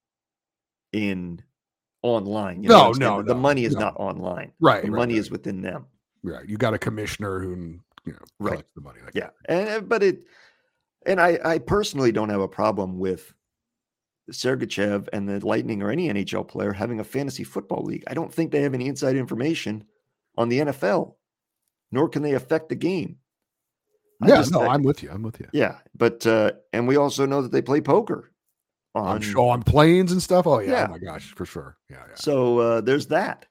in online. You know what I'm saying? The money is not online. Right. The money is within them. Right. You got a commissioner who, collects the money. Yeah. And I personally don't have a problem with Sergachev and the Lightning or any NHL player having a fantasy football league. I don't think they have any inside information on the NFL, nor can they affect the game. I'm with you. Yeah. But, and we also know that they play poker on planes and stuff. Oh yeah. Yeah. Oh my gosh, for sure. Yeah. So there's that.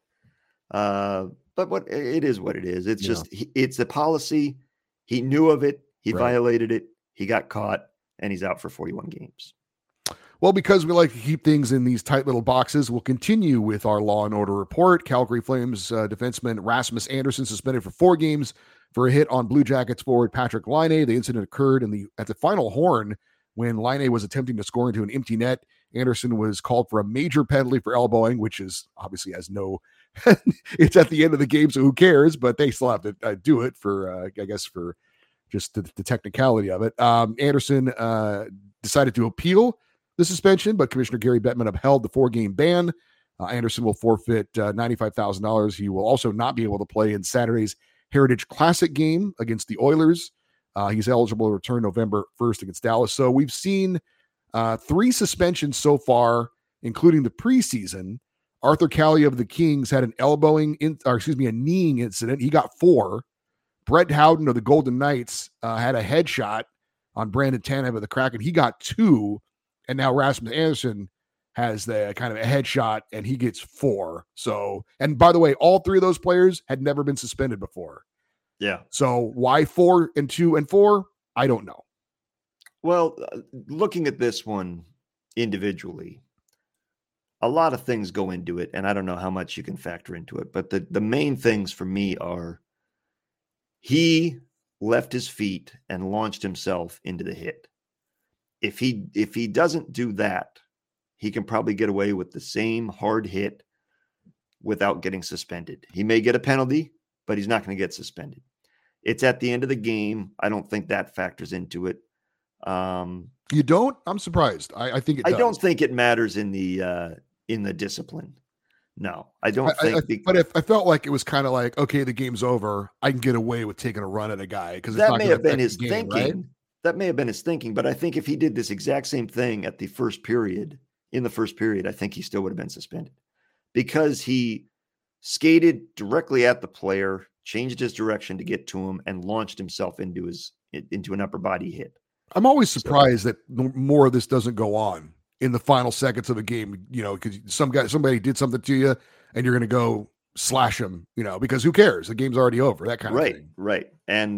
But what it is, what it is. It's just it's a policy. He knew of it. He violated it. He got caught, and he's out for 41 games. Well, because we like to keep things in these tight little boxes, we'll continue with our Law and Order report. Calgary Flames defenseman Rasmus Andersson suspended for 4 games for a hit on Blue Jackets forward Patrick Laine. The incident occurred at the final horn when Laine was attempting to score into an empty net. Anderson was called for a major penalty for elbowing, which is obviously has no. It's at the end of the game, so who cares? But they still have to do it for, I guess, for just the technicality of it. Anderson decided to appeal the suspension, but Commissioner Gary Bettman upheld the 4-game ban. Anderson will forfeit $95,000. He will also not be able to play in Saturday's Heritage Classic game against the Oilers. He's eligible to return November 1st against Dallas. So we've seen 3 suspensions so far, including the preseason. Arthur Calle of the Kings had a kneeing incident. He got 4. Brett Howden of the Golden Knights had a headshot on Brandon Tanev of the Kraken. He got 2. And now Rasmus Anderson has the kind of a headshot and he gets 4. So, and by the way, all 3 of those players had never been suspended before. Yeah. So why 4 and 2 and 4? I don't know. Well, looking at this one individually, a lot of things go into it, and I don't know how much you can factor into it. But the main things for me are he left his feet and launched himself into the hit. If he doesn't do that, he can probably get away with the same hard hit without getting suspended. He may get a penalty, but he's not going to get suspended. It's at the end of the game. I don't think that factors into it. You don't? I'm surprised. I think it does. I don't think it matters in the discipline. No, I don't think. But if I felt like it was kind of like, okay, the game's over, I can get away with taking a run at a guy because that may have been his thinking. Right? That may have been his thinking. But I think if he did this exact same thing at the first period, I think he still would have been suspended because he skated directly at the player, changed his direction to get to him, and launched himself into an upper body hit. I'm always surprised that more of this doesn't go on in the final seconds of a game, because somebody did something to you and you're going to go slash him, because who cares? The game's already over, that kind of thing. Right. And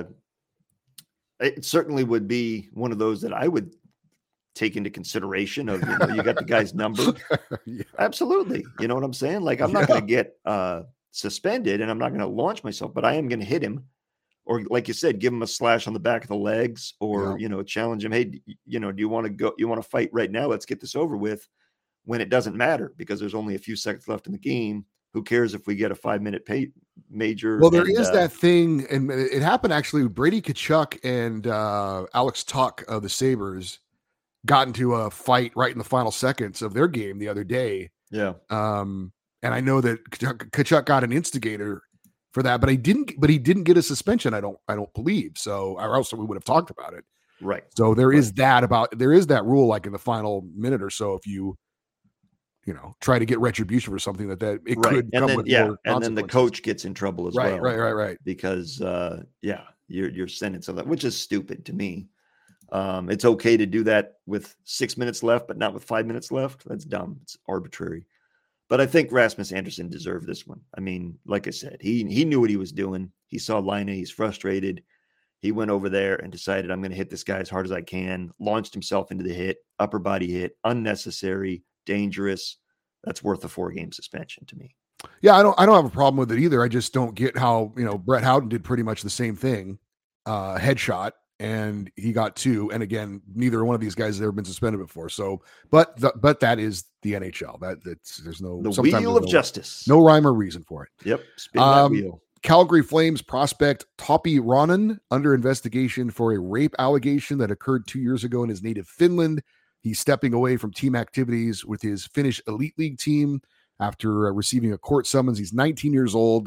it certainly would be one of those that I would take into consideration of, you got the guy's number. Yeah. Absolutely. You know what I'm saying? Like, I'm not going to get suspended and I'm not going to launch myself, but I am going to hit him. Or like you said, give him a slash on the back of the legs or, challenge him. Hey, do you want to go? You want to fight right now? Let's get this over with when it doesn't matter because there's only a few seconds left in the game. Who cares if we get a 5-minute major? Well, there is that thing. And it happened actually. Brady Tkachuk and Alex Tuch of the Sabres got into a fight right in the final seconds of their game the other day. Yeah. And I know that Tkachuk got an instigator for that, but he didn't get a suspension. I don't believe so, or else we would have talked about it. Right. So there is that rule, like in the final minute or so, if you try to get retribution for something that it could come with more consequences. And then the coach gets in trouble as well. Right. Because you're sending something, which is stupid to me. It's okay to do that with 6 minutes left, but not with 5 minutes left. That's dumb. It's arbitrary. But I think Rasmus Anderson deserved this one. I mean, like I said, he knew what he was doing. He saw Laine. He's frustrated. He went over there and decided, I'm going to hit this guy as hard as I can. Launched himself into the hit, upper body hit, unnecessary, dangerous. that's worth a 4-game suspension to me. Yeah, I don't have a problem with it either. I just don't get how, Brett Howden did pretty much the same thing, headshot, and he got 2. And again, neither one of these guys has ever been suspended before. So, but that is the NHL. There's no the wheel of justice. No rhyme or reason for it. Yep, spin that wheel. Calgary Flames prospect Topi Ronan under investigation for a rape allegation that occurred 2 years ago in his native Finland. He's stepping away from team activities with his Finnish Elite League team after receiving a court summons. He's 19 years old.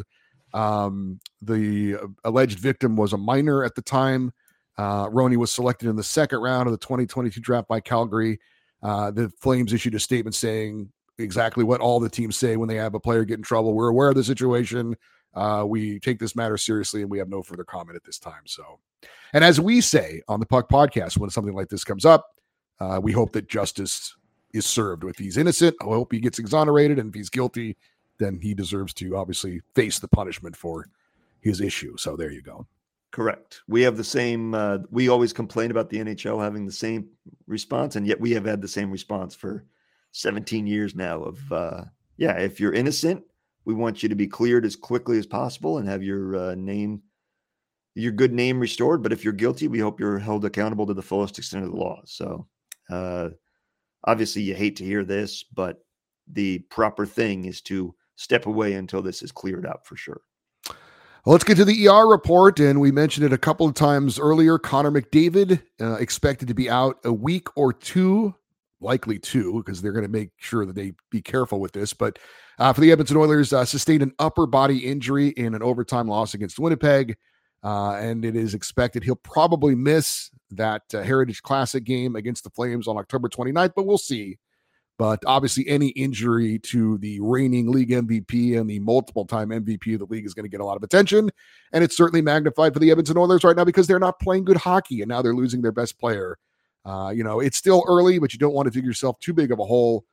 The alleged victim was a minor at the time. Roney was selected in the second round of the 2022 draft by Calgary. The Flames issued a statement saying exactly what all the teams say when they have a player get in trouble. We're aware of the situation. We take this matter seriously, and we have no further comment at this time. So, and as we say on the Puck Podcast, when something like this comes up, we hope that justice is served. If he's innocent, I hope he gets exonerated, and if he's guilty, then he deserves to obviously face the punishment for his issue. So there you go. Correct. We have the same, we always complain about the NHL having the same response, and yet we have had the same response for 17 years now of, if you're innocent, we want you to be cleared as quickly as possible and have your your good name restored. But if you're guilty, we hope you're held accountable to the fullest extent of the law. So obviously you hate to hear this, but the proper thing is to step away until this is cleared up for sure. Well, let's get to the ER report, and we mentioned it a couple of times earlier. Connor McDavid expected to be out a week or 2, likely 2, because they're going to make sure that they be careful with this. But for the Edmonton Oilers, sustained an upper body injury in an overtime loss against Winnipeg, and it is expected he'll probably miss that Heritage Classic game against the Flames on October 29th, but we'll see. But obviously any injury to the reigning league MVP and the multiple-time MVP of the league is going to get a lot of attention, and it's certainly magnified for the Edmonton Oilers right now because they're not playing good hockey, and now they're losing their best player. It's still early, but you don't want to dig yourself too big of a hole.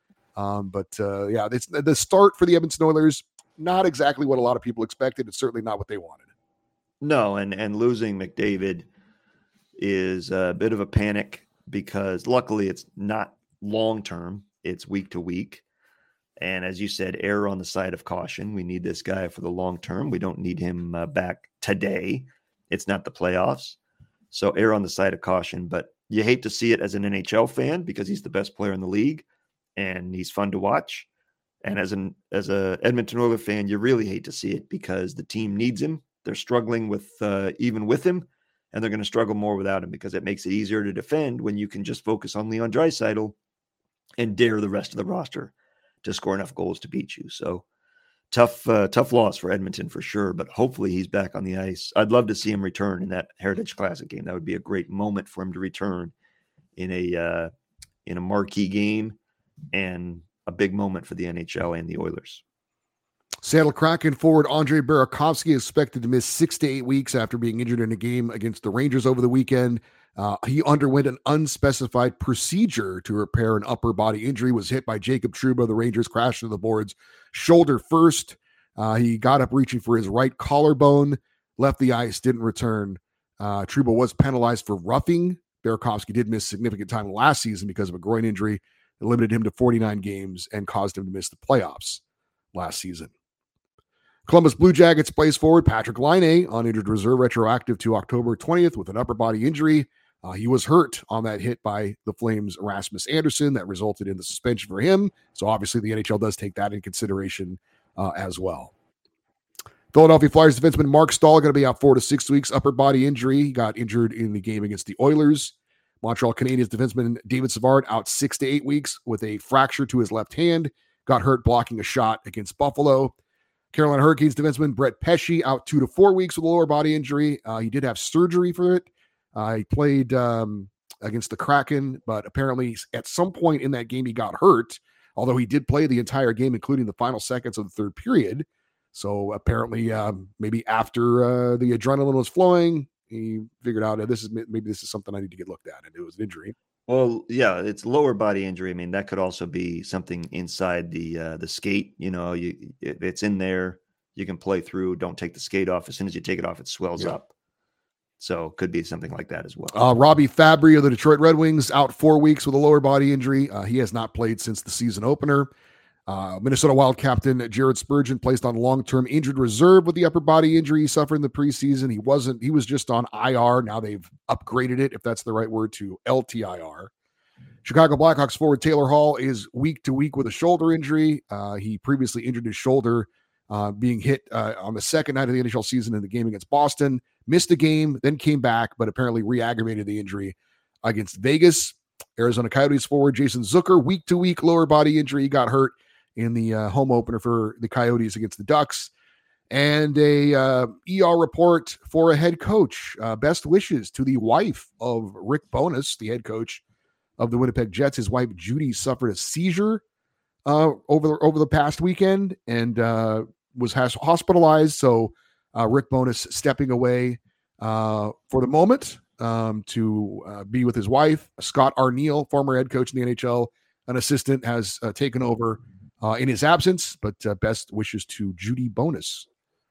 It's the start for the Edmonton Oilers, not exactly what a lot of people expected. It's certainly not what they wanted. No, and losing McDavid is a bit of a panic because luckily it's not long-term. It's week to week. And as you said, err on the side of caution. We need this guy for the long term. We don't need him back today. It's not the playoffs. So err on the side of caution. But you hate to see it as an NHL fan because he's the best player in the league and he's fun to watch. And as a Edmonton Oilers fan, you really hate to see it because the team needs him. They're struggling with even with him, and they're going to struggle more without him because it makes it easier to defend when you can just focus on Leon Draisaitl and dare the rest of the roster to score enough goals to beat you. So tough loss for Edmonton for sure, but hopefully he's back on the ice. I'd love to see him return in that Heritage Classic game. That would be a great moment for him to return in a marquee game and a big moment for the NHL and the Oilers. Seattle Kraken forward Andre Burakovsky is expected to miss 6 to 8 weeks after being injured in a game against the Rangers over the weekend. He underwent an unspecified procedure to repair an upper body injury, was hit by Jacob Trouba. The Rangers crashed to the boards shoulder first. He got up reaching for his right collarbone, left the ice, didn't return. Trouba was penalized for roughing. Burakovsky did miss significant time last season because of a groin injury. It limited him to 49 games and caused him to miss the playoffs last season. Columbus Blue Jackets plays forward Patrick Laine on injured reserve retroactive to October 20th with an upper body injury. He was hurt on that hit by the Flames' Rasmus Anderson that resulted in the suspension for him. So obviously the NHL does take that in consideration as well. Philadelphia Flyers defenseman Mark Stahl going to be out 4 to 6 weeks, upper body injury. He got injured in the game against the Oilers. Montreal Canadiens defenseman David Savard out 6 to 8 weeks with a fracture to his left hand. Got hurt blocking a shot against Buffalo. Carolina Hurricanes defenseman Brett Pesce out 2 to 4 weeks with a lower body injury. He did have surgery for it. He played against the Kraken, but apparently at some point in that game he got hurt, although he did play the entire game, including the final seconds of the third period. So apparently maybe after the adrenaline was flowing, he figured out this is something I need to get looked at, and it was an injury. Well, yeah, it's lower body injury. I mean, that could also be something inside the skate. You know, if it's in there, you can play through. Don't take the skate off. As soon as you take it off, it swells up. So could be something like that as well. Robbie Fabry of the Detroit Red Wings out 4 weeks with a lower body injury. He has not played since the season opener. Minnesota Wild captain Jared Spurgeon placed on long-term injured reserve with the upper body injury he suffered in the preseason. He was just on IR. Now they've upgraded it, if that's the right word, to LTIR. Chicago Blackhawks forward Taylor Hall is week to week with a shoulder injury. He previously injured his shoulder being hit on the second night of the NHL season in the game against Boston. Missed a game, then came back, but apparently re-aggravated the injury against Vegas. Arizona Coyotes forward Jason Zucker, week to week lower body injury. He got hurt in the home opener for the Coyotes against the Ducks. And a ER report for a head coach. Best wishes to the wife of Rick Bowness, the head coach of the Winnipeg Jets. His wife Judy suffered a seizure over the past weekend and was hospitalized. So Rick Bowness stepping away for the moment to be with his wife. Scott Arniel, former head coach in the NHL, an assistant, has taken over in his absence, but best wishes to Judy Bowness.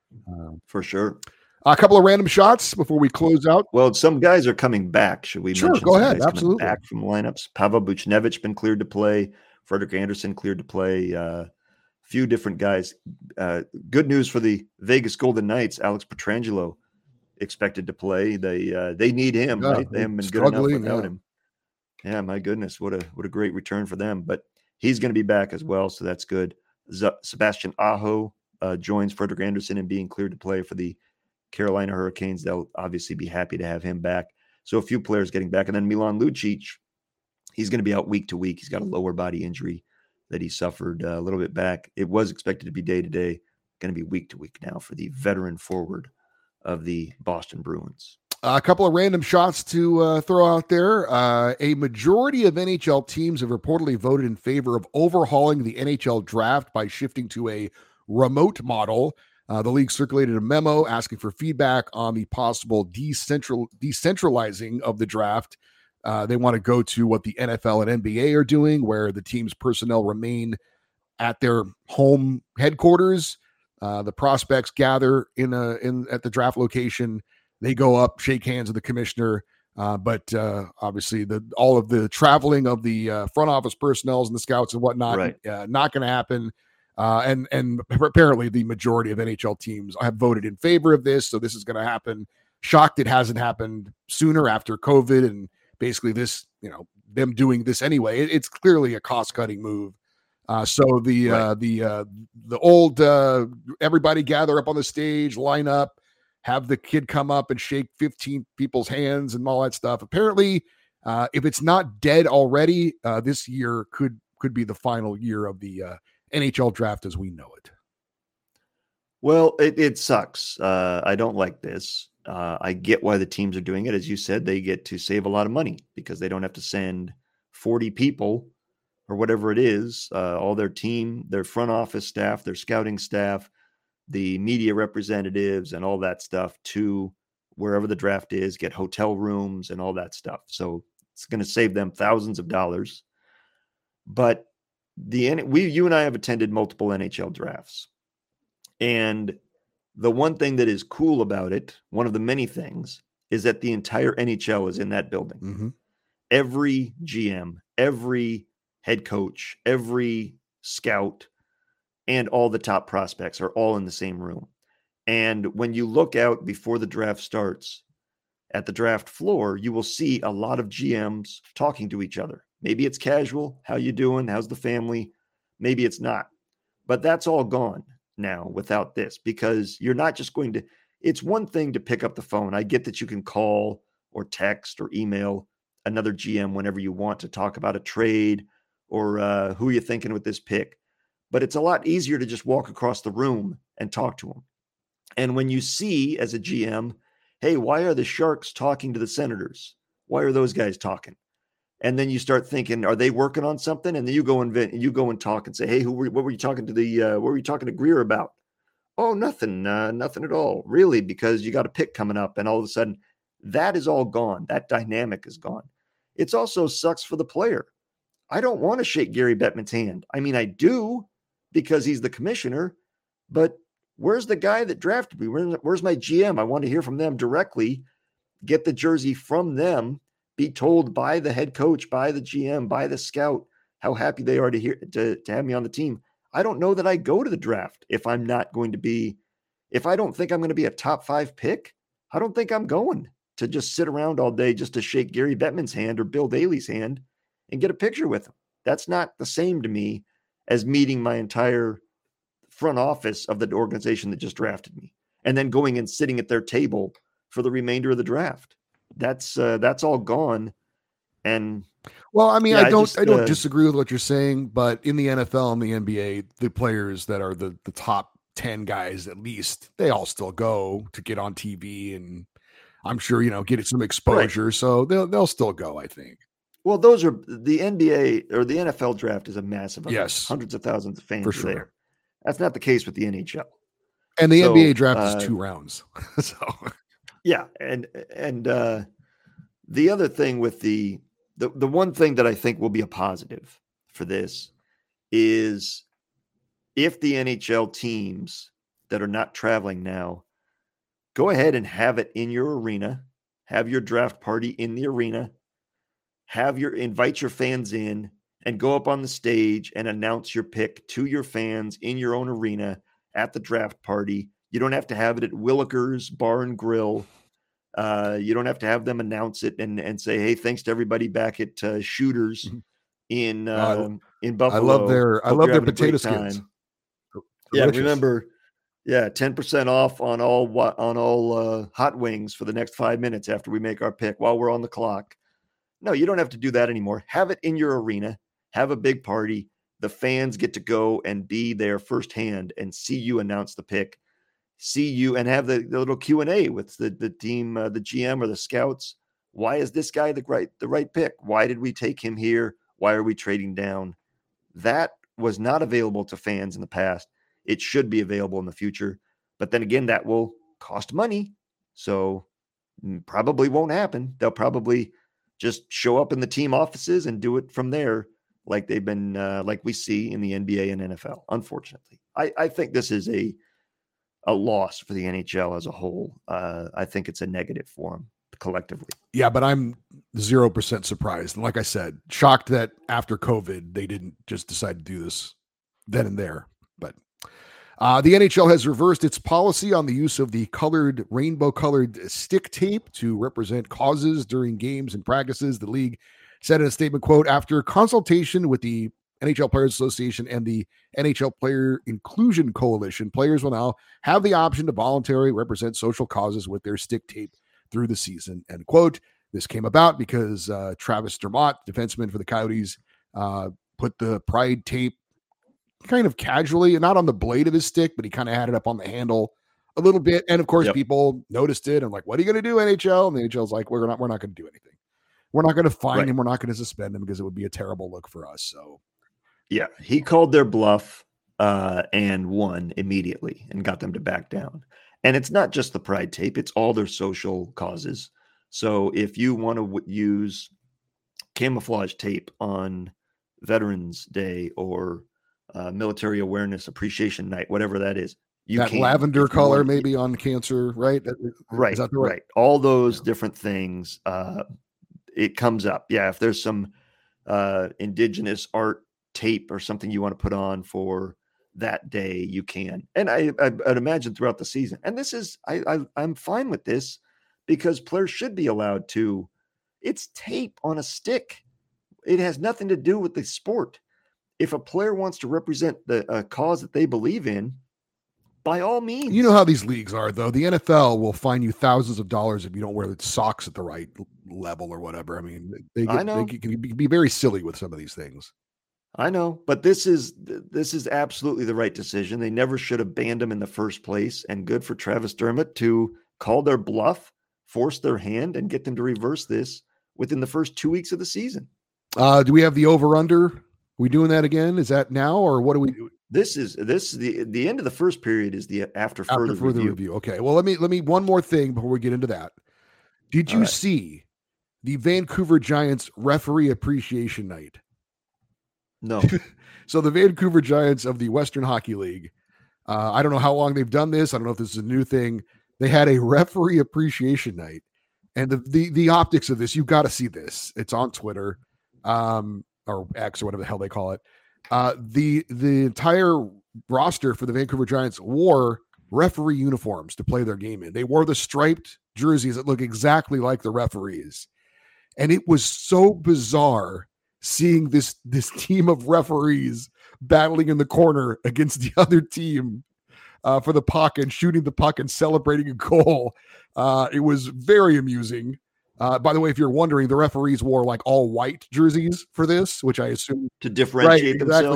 For sure. A couple of random shots before we close out. Well, some guys are coming back. Should we mention go some ahead. guys Absolutely. coming back from lineups? Pavel Buchnevich been cleared to play. Frederick Anderson cleared to play. Few different guys. Good news for the Vegas Golden Knights. Alex Pietrangelo expected to play. They need him, right? They haven't been good enough without him. Yeah, my goodness, what a great return for them. But he's going to be back as well, so that's good. Sebastian Aho joins Frederick Anderson in being cleared to play for the Carolina Hurricanes. They'll obviously be happy to have him back. So a few players getting back. And then Milan Lucic, he's going to be out week to week. He's got a lower body injury that he suffered a little bit back. It was expected to be day to day, going to be week to week now for the veteran forward of the Boston Bruins. A couple of random shots to throw out there. A majority of NHL teams have reportedly voted in favor of overhauling the NHL draft by shifting to a remote model. The league circulated a memo asking for feedback on the possible decentralizing of the draft. They want to go to what the NFL and NBA are doing, where the team's personnel remain at their home headquarters. The prospects gather at the draft location. They go up, shake hands with the commissioner, but obviously all of the traveling of the front office personnel and the scouts and whatnot, right. Not going to happen. And apparently the majority of NHL teams have voted in favor of this, so this is going to happen. Shocked it hasn't happened sooner after COVID and basically this, them doing this anyway. It's clearly a cost-cutting move. So the old everybody gather up on the stage, line up, have the kid come up and shake 15 people's hands and all that stuff. Apparently, if it's not dead already, this year could be the final year of the NHL draft as we know it. Well, it sucks. I don't like this. I get why the teams are doing it. As you said, they get to save a lot of money because they don't have to send 40 people or whatever it is, all their team, their front office staff, their scouting staff, the media representatives and all that stuff to wherever the draft is, get hotel rooms and all that stuff. So it's going to save them thousands of dollars. But you and I have attended multiple NHL drafts. And the one thing that is cool about it, one of the many things, is that the entire NHL is in that building. Mm-hmm. Every GM, every head coach, every scout, and all the top prospects are all in the same room. And when you look out before the draft starts at the draft floor, you will see a lot of GMs talking to each other. Maybe it's casual. How you doing? How's the family? Maybe it's not. But that's all gone now without this, because you're not just going to, it's one thing to pick up the phone. I get that you can call or text or email another GM whenever you want to talk about a trade or who you're thinking with this pick. But it's a lot easier to just walk across the room and talk to them. And when you see as a GM, hey, why are the Sharks talking to the Senators? Why are those guys talking? And then you start thinking, are they working on something? And then you go and talk and say, hey, what were you talking to Greer about? Oh, nothing at all, really, because you got a pick coming up, and all of a sudden, that is all gone. That dynamic is gone. It's also sucks for the player. I don't want to shake Gary Bettman's hand. I mean, I do because he's the commissioner, but where's the guy that drafted me? Where's my GM? I want to hear from them directly, get the jersey from them, be told by the head coach, by the GM, by the scout, how happy they are to have me on the team. I don't know that I go to the draft if I don't think I'm going to be a top 5 pick. I don't think I'm going to just sit around all day just to shake Gary Bettman's hand or Bill Daly's hand and get a picture with him. That's not the same to me as meeting my entire front office of the organization that just drafted me and then going and sitting at their table for the remainder of the draft. That's all gone. And well, I mean, yeah, I don't disagree with what you're saying, but in the NFL and the NBA, the players that are the top 10 guys, at least, they all still go to get on TV and I'm sure, get some exposure. Right. So they'll still go, I think. Well, those are the NBA or the NFL draft is a massive event. Yes. Hundreds of thousands of fans for sure. are there. That's not the case with the NHL. And the NBA draft is 2 rounds. So yeah. And the other thing with the one thing that I think will be a positive for this is if the NHL teams that are not traveling now go ahead and have it in your arena, have your draft party in the arena, invite your fans in and go up on the stage and announce your pick to your fans in your own arena at the draft party. You don't have to have it at Willikers Bar and Grill. You don't have to have them announce it and say, "Hey, thanks to everybody back at Shooters in Buffalo." I love their potato skins. Yeah, remember, 10% off on all hot wings for the next 5 minutes after we make our pick while we're on the clock. No, you don't have to do that anymore. Have it in your arena. Have a big party. The fans get to go and be there firsthand and see you announce the pick. See you and have the little Q&A with the team, the GM or the scouts. Why is this guy the right pick? Why did we take him here? Why are we trading down? That was not available to fans in the past. It should be available in the future. But then again, that will cost money. So probably won't happen. They'll probably just show up in the team offices and do it from there like they've been, like we see in the NBA and NFL, unfortunately. I think this is a loss for the NHL as a whole. I think it's a negative for them collectively. Yeah, but I'm 0% surprised. And like I said, shocked that after COVID, they didn't just decide to do this then and there. But the NHL has reversed its policy on the use of the rainbow-colored stick tape to represent causes during games and practices. The league said in a statement, quote, after consultation with the NHL Players Association and the NHL Player Inclusion Coalition, players will now have the option to voluntarily represent social causes with their stick tape through the season, end quote. This came about because Travis Dermott, defenseman for the Coyotes, put the pride tape kind of casually, not on the blade of his stick, but he kind of had it up on the handle a little bit. And of course, people noticed it and like, what are you going to do, NHL? And the NHL's like, we're not going to do anything. We're not going to fine him. We're not going to suspend him because it would be a terrible look for us. So, yeah, he called their bluff and won immediately and got them to back down. And it's not just the pride tape. It's all their social causes. So if you want to use camouflage tape on Veterans Day or Military Awareness Appreciation Night, whatever that is, you can. Lavender color maybe on cancer, right? Right, right. All those different things, it comes up. Yeah, if there's some indigenous art tape or something you want to put on for that day, you can. And I'd imagine throughout the season. And this is, I'm fine with this because players should be allowed to. It's tape on a stick. It has nothing to do with the sport. If a player wants to represent a cause that they believe in, by all means. You know how these leagues are, though. The NFL will fine you thousands of dollars if you don't wear the socks at the right level or whatever. I mean, they can be very silly with some of these things. I know, but this is absolutely the right decision. They never should have banned him in the first place, and good for Travis Dermott to call their bluff, force their hand, and get them to reverse this within the first 2 weeks of the season. Do we have the over-under? Are we doing that again? Is that now, or what do we do? This is the end of the first period is the after further review. Okay. Well, let me one more thing before we get into that. Did you see the Vancouver Giants referee appreciation night? No. So the Vancouver Giants of the Western Hockey League, I don't know how long they've done this. I don't know if this is a new thing. They had a referee appreciation night, and the optics of this, you've got to see this. It's on Twitter, or X or whatever the hell they call it. The entire roster for the Vancouver Giants wore referee uniforms to play their game in. They wore the striped jerseys that look exactly like the referees. And it was so bizarre seeing this team of referees battling in the corner against the other team for the puck and shooting the puck and celebrating a goal. It was very amusing. By the way, if you're wondering, the referees wore like all white jerseys for this, which I assume to differentiate themselves.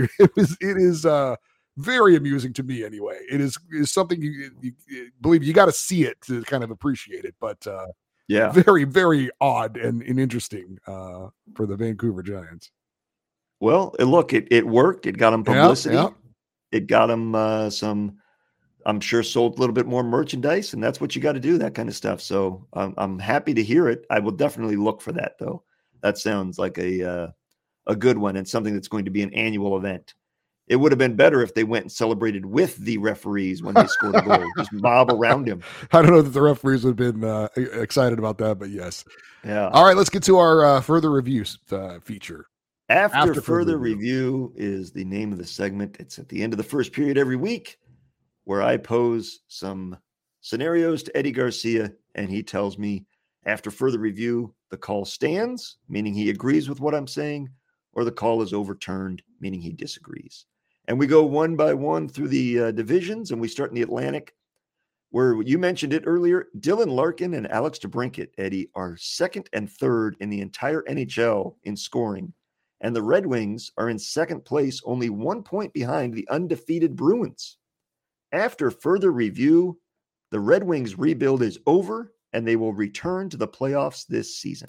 It is very amusing to me anyway. It is something you believe you got to see it to kind of appreciate it. But yeah, very, very odd and interesting for the Vancouver Giants. Well, it worked. It got them publicity. Yeah. It got them some, I'm sure, sold a little bit more merchandise, and that's what you got to do, that kind of stuff. So I'm happy to hear it. I will definitely look for that, though. That sounds like a good one and something that's going to be an annual event. It would have been better if they went and celebrated with the referees when they scored a goal, just mob around him. I don't know that the referees would have been excited about that, but yes. Yeah. All right, let's get to our further reviews feature. After further review is the name of the segment. It's at the end of the first period every week, where I pose some scenarios to Eddie Garcia, and he tells me, after further review, the call stands, meaning he agrees with what I'm saying, or the call is overturned, meaning he disagrees. And we go one by one through the divisions, and we start in the Atlantic, where you mentioned it earlier. Dylan Larkin and Alex DeBrincat, Eddie, are second and third in the entire NHL in scoring, and the Red Wings are in second place, only 1 point behind the undefeated Bruins. After further review, the Red Wings rebuild is over, and they will return to the playoffs this season.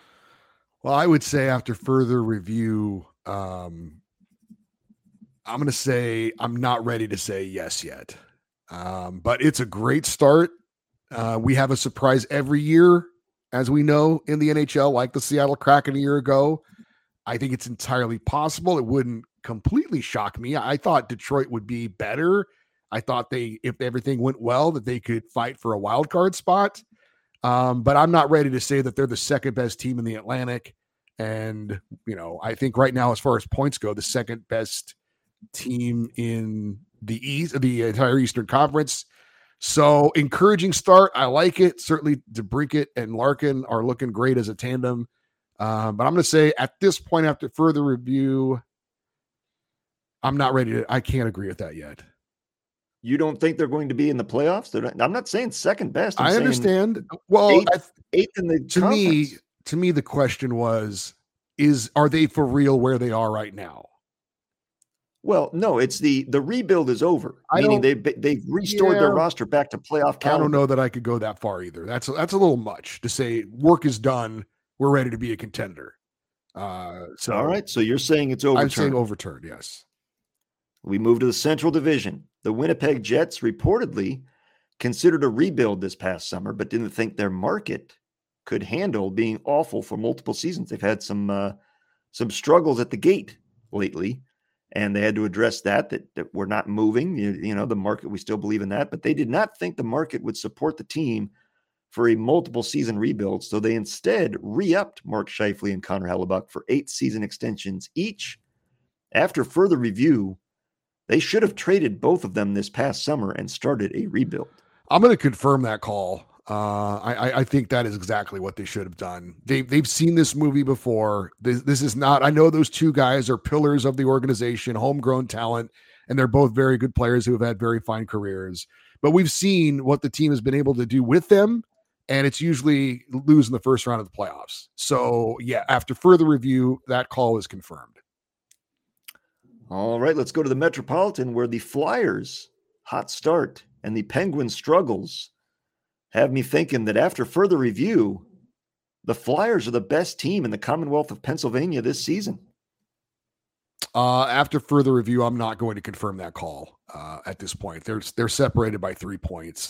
Well, I would say after further review, I'm going to say I'm not ready to say yes yet. But it's a great start. We have a surprise every year, as we know, in the NHL, like the Seattle Kraken a year ago. I think it's entirely possible. It wouldn't completely shock me. I thought Detroit would be better. I thought if everything went well, that they could fight for a wild card spot. But I'm not ready to say that they're the second best team in the Atlantic. And, I think right now, as far as points go, the second best team in the East, the entire Eastern Conference. So encouraging start. I like it. Certainly DeBrincat and Larkin are looking great as a tandem. But I'm going to say at this point, after further review, I'm not ready I can't agree with that yet. You don't think they're going to be in the playoffs? I'm not saying second best. I understand. Well, eighth in the conference. To me, the question was, are they for real where they are right now? Well, no, it's the rebuild is over. Meaning they've restored their roster back to playoff caliber. I don't know that I could go that far either. That's a little much to say work is done. We're ready to be a contender. All right. So you're saying it's overturned. I'm saying overturned. Yes. We move to the Central Division. The Winnipeg Jets reportedly considered a rebuild this past summer, but didn't think their market could handle being awful for multiple seasons. They've had some struggles at the gate lately, and they had to address that we're not moving. The market, we still believe in that, but they did not think the market would support the team for a multiple season rebuild. So they instead re-upped Mark Scheifele and Connor Hellebuck for 8 season extensions each. After further review, they should have traded both of them this past summer and started a rebuild. I'm going to confirm that call. I think that is exactly what they should have done. They've seen this movie before. This is not, I know those two guys are pillars of the organization, homegrown talent, and they're both very good players who have had very fine careers. But we've seen what the team has been able to do with them, and it's usually lose in the first round of the playoffs. So, yeah, after further review, that call is confirmed. All right, let's go to the Metropolitan, where the Flyers' hot start and the Penguins' struggles have me thinking that after further review, the Flyers are the best team in the Commonwealth of Pennsylvania this season. After further review, I'm not going to confirm that call at this point. They're separated by 3 points.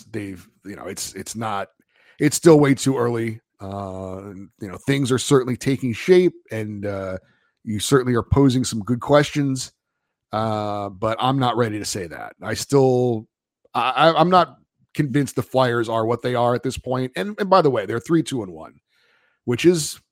It's still way too early. Things are certainly taking shape, and you certainly are posing some good questions. But I'm not ready to say that. I'm not convinced the Flyers are what they are at this point. And by the way, they're 3-2-1, which is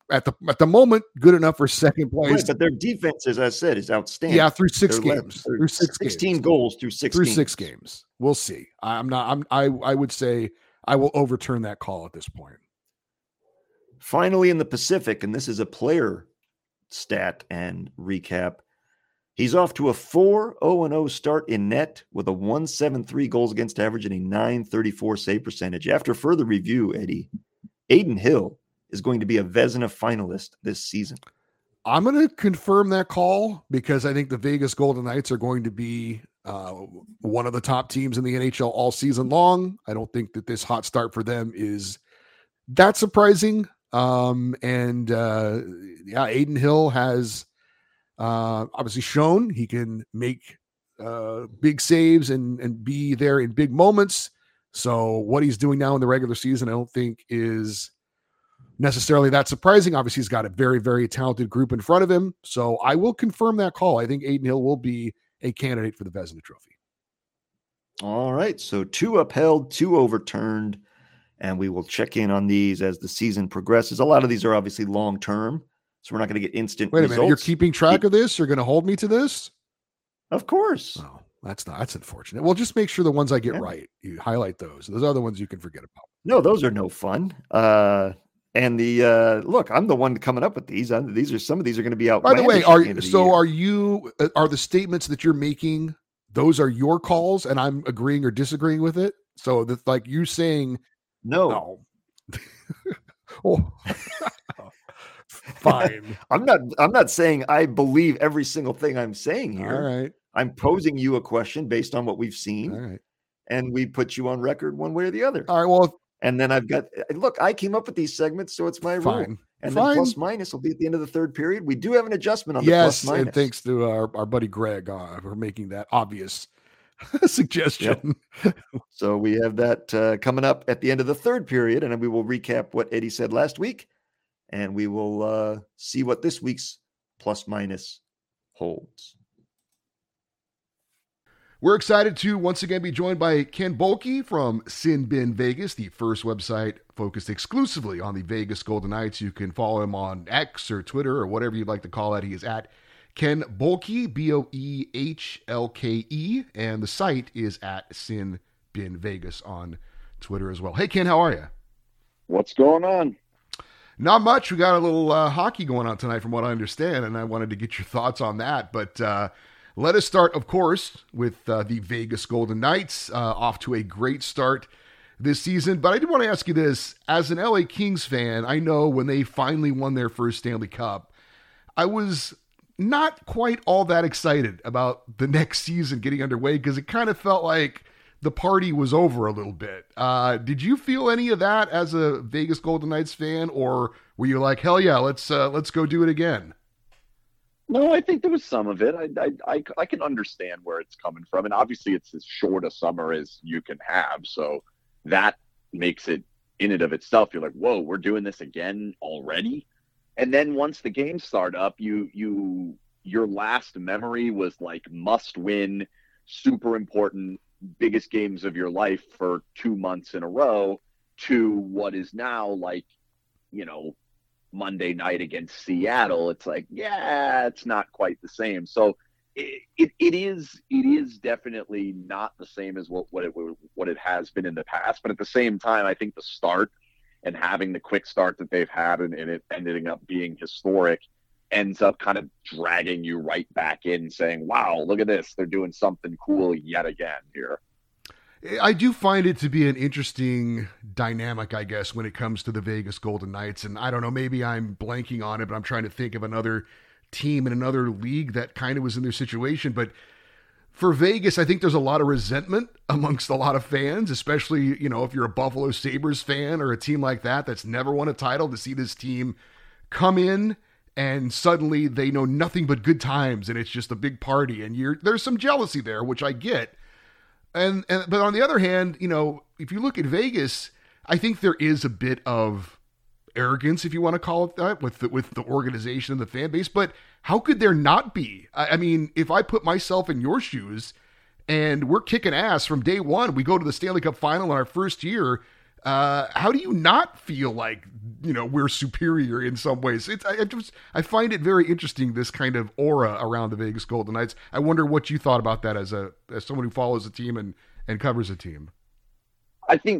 at the moment, good enough for second place. Right, but their defense, as I said, is outstanding. Yeah, through six They're games. they're Through 16 games. Goals through 6 games. We'll see. I would say I will overturn that call at this point. Finally, in the Pacific, and this is a player stat and recap, he's off to a 4-0-0 start in net with a 1.73 goals against average and a 9.34 save percentage. After further review, Eddie, Adin Hill is going to be a Vezina finalist this season. I'm going to confirm that call because I think the Vegas Golden Knights are going to be one of the top teams in the NHL all season long. I don't think that this hot start for them is that surprising. Adin Hill has obviously shown he can make big saves and be there in big moments. So what he's doing now in the regular season, I don't think is necessarily that surprising. Obviously, he's got a very, very talented group in front of him. So I will confirm that call. I think Adin Hill will be a candidate for the Vezina Trophy. All right. So 2 upheld, 2 overturned. And we will check in on these as the season progresses. A lot of these are obviously long-term, so we're not going to get instant results. Wait a minute. You're keeping track of this? You're going to hold me to this? Of course. Oh, that's unfortunate. Well, just make sure the ones I get right, you highlight those. Those are the ones you can forget about. No, those are no fun. And look, I'm the one coming up with these. Some of these are going to be out. By the way, are the statements that you're making, those are your calls and I'm agreeing or disagreeing with it? So that's like you saying, no. Oh. Fine. I'm not saying I believe every single thing I'm saying here. All right. I'm posing you a question based on what we've seen. All right. And we put you on record one way or the other. All right. Well, and then I came up with these segments, so it's my rule. And then plus minus will be at the end of the third period. We do have an adjustment on the plus minus. And thanks to our buddy Greg for making that obvious suggestion. Yep. So we have that coming up at the end of the third period, and then we will recap what Eddie said last week, and we will see what this week's plus minus holds. We're excited to once again be joined by Ken Boehlke from Sin Bin Vegas, the first website focused exclusively on the Vegas Golden Knights. You can follow him on X or Twitter or whatever you'd like to call it. He is at Ken Boehlke, Boehlke, and the site is at Sin Bin Vegas on Twitter as well. Hey, Ken, how are you? What's going on? Not much. We got a little hockey going on tonight from what I understand, and I wanted to get your thoughts on that. But let us start, of course, with the Vegas Golden Knights, off to a great start this season. But I did want to ask you this. As an LA Kings fan, I know when they finally won their first Stanley Cup, I was not quite all that excited about the next season getting underway because it kind of felt like the party was over a little bit. Did you feel any of that as a Vegas Golden Knights fan, or were you like, hell yeah, let's go do it again? No, I think there was some of it. I can understand where it's coming from, and obviously it's as short a summer as you can have, so that makes it in and of itself. You're like, whoa, we're doing this again already. And then once the games start up, your last memory was like must win, super important, biggest games of your life for 2 months in a row to what is now like, Monday night against Seattle. It's like, yeah, it's not quite the same. So it is definitely not the same as what it has been in the past. But at the same time, I think the start and having the quick start that they've had and it ending up being historic ends up kind of dragging you right back in saying, wow, look at this. They're doing something cool yet again here. I do find it to be an interesting dynamic, I guess, when it comes to the Vegas Golden Knights. And I don't know, maybe I'm blanking on it, but I'm trying to think of another team in another league that kind of was in their situation. But for Vegas, I think there's a lot of resentment amongst a lot of fans, especially, if you're a Buffalo Sabres fan or a team like that that's never won a title, to see this team come in and suddenly they know nothing but good times and it's just a big party. And there's some jealousy there, which I get. But on the other hand, if you look at Vegas, I think there is a bit of arrogance, if you want to call it that, with the organization and the fan base. But how could there not be? I mean, if I put myself in your shoes and we're kicking ass from day one, we go to the Stanley Cup final in our first year, How do you not feel like, we're superior in some ways? I find it very interesting, this kind of aura around the Vegas Golden Knights. I wonder what you thought about that as someone who follows the team and covers a team. I think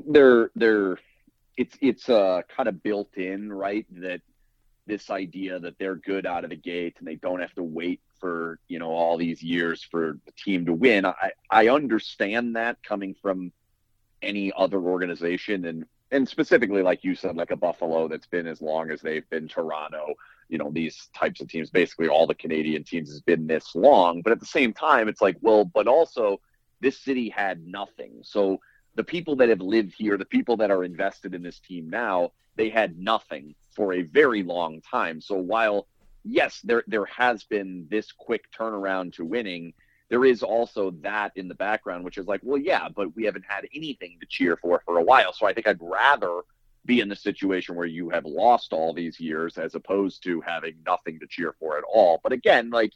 it's kind of built in, right? That this idea that they're good out of the gate and they don't have to wait for, all these years for the team to win. I understand that coming from any other organization and specifically, like you said, like a Buffalo that's been as long as they've been, Toronto, these types of teams, basically all the Canadian teams has been this long. But at the same time, it's like, well, but also this city had nothing. So the people that have lived here, the people that are invested in this team now, they had nothing for a very long time. So while, yes, there has been this quick turnaround to winning, there is also that in the background, which is like, well, yeah, but we haven't had anything to cheer for a while. So I think I'd rather be in the situation where you have lost all these years as opposed to having nothing to cheer for at all. But again, like,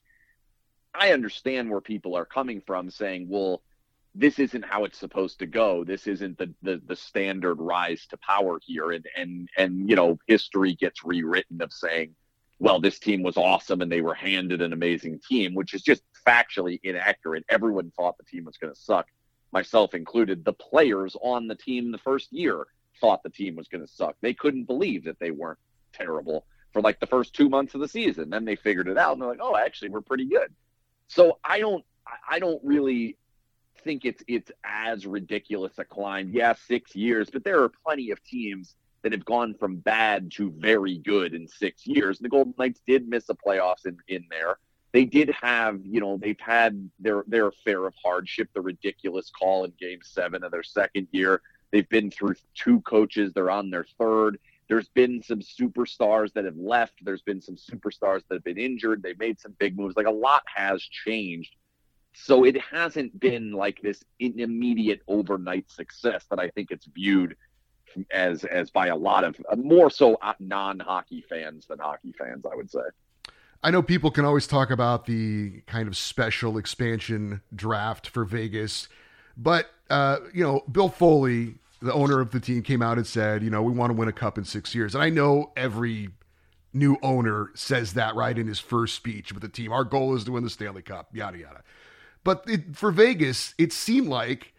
I understand where people are coming from saying, well, this isn't how it's supposed to go. This isn't the standard rise to power here. And history gets rewritten of saying, well, this team was awesome and they were handed an amazing team, which is just factually inaccurate. Everyone thought the team was going to suck, myself included. The players on the team the first year thought the team was going to suck. They couldn't believe that they weren't terrible for like the first 2 months of the season. Then they figured it out and they're like, oh, actually, we're pretty good. So I don't really think it's as ridiculous a climb. Yeah, 6 years, but there are plenty of teams that have gone from bad to very good in 6 years. The Golden Knights did miss the playoffs in there. They did have, they've had their share of hardship, the ridiculous call in Game 7 of their second year. They've been through 2 coaches. They're on their third. There's been some superstars that have left. There's been some superstars that have been injured. They've made some big moves. Like, a lot has changed. So it hasn't been like this immediate overnight success that I think it's viewed as by a lot of more so non-hockey fans than hockey fans, I would say. I know people can always talk about the kind of special expansion draft for Vegas, but Bill Foley, the owner of the team, came out and said, we want to win a cup in 6 years. And I know every new owner says that right in his first speech with the team. Our goal is to win the Stanley Cup, yada, yada. But for Vegas, it seemed like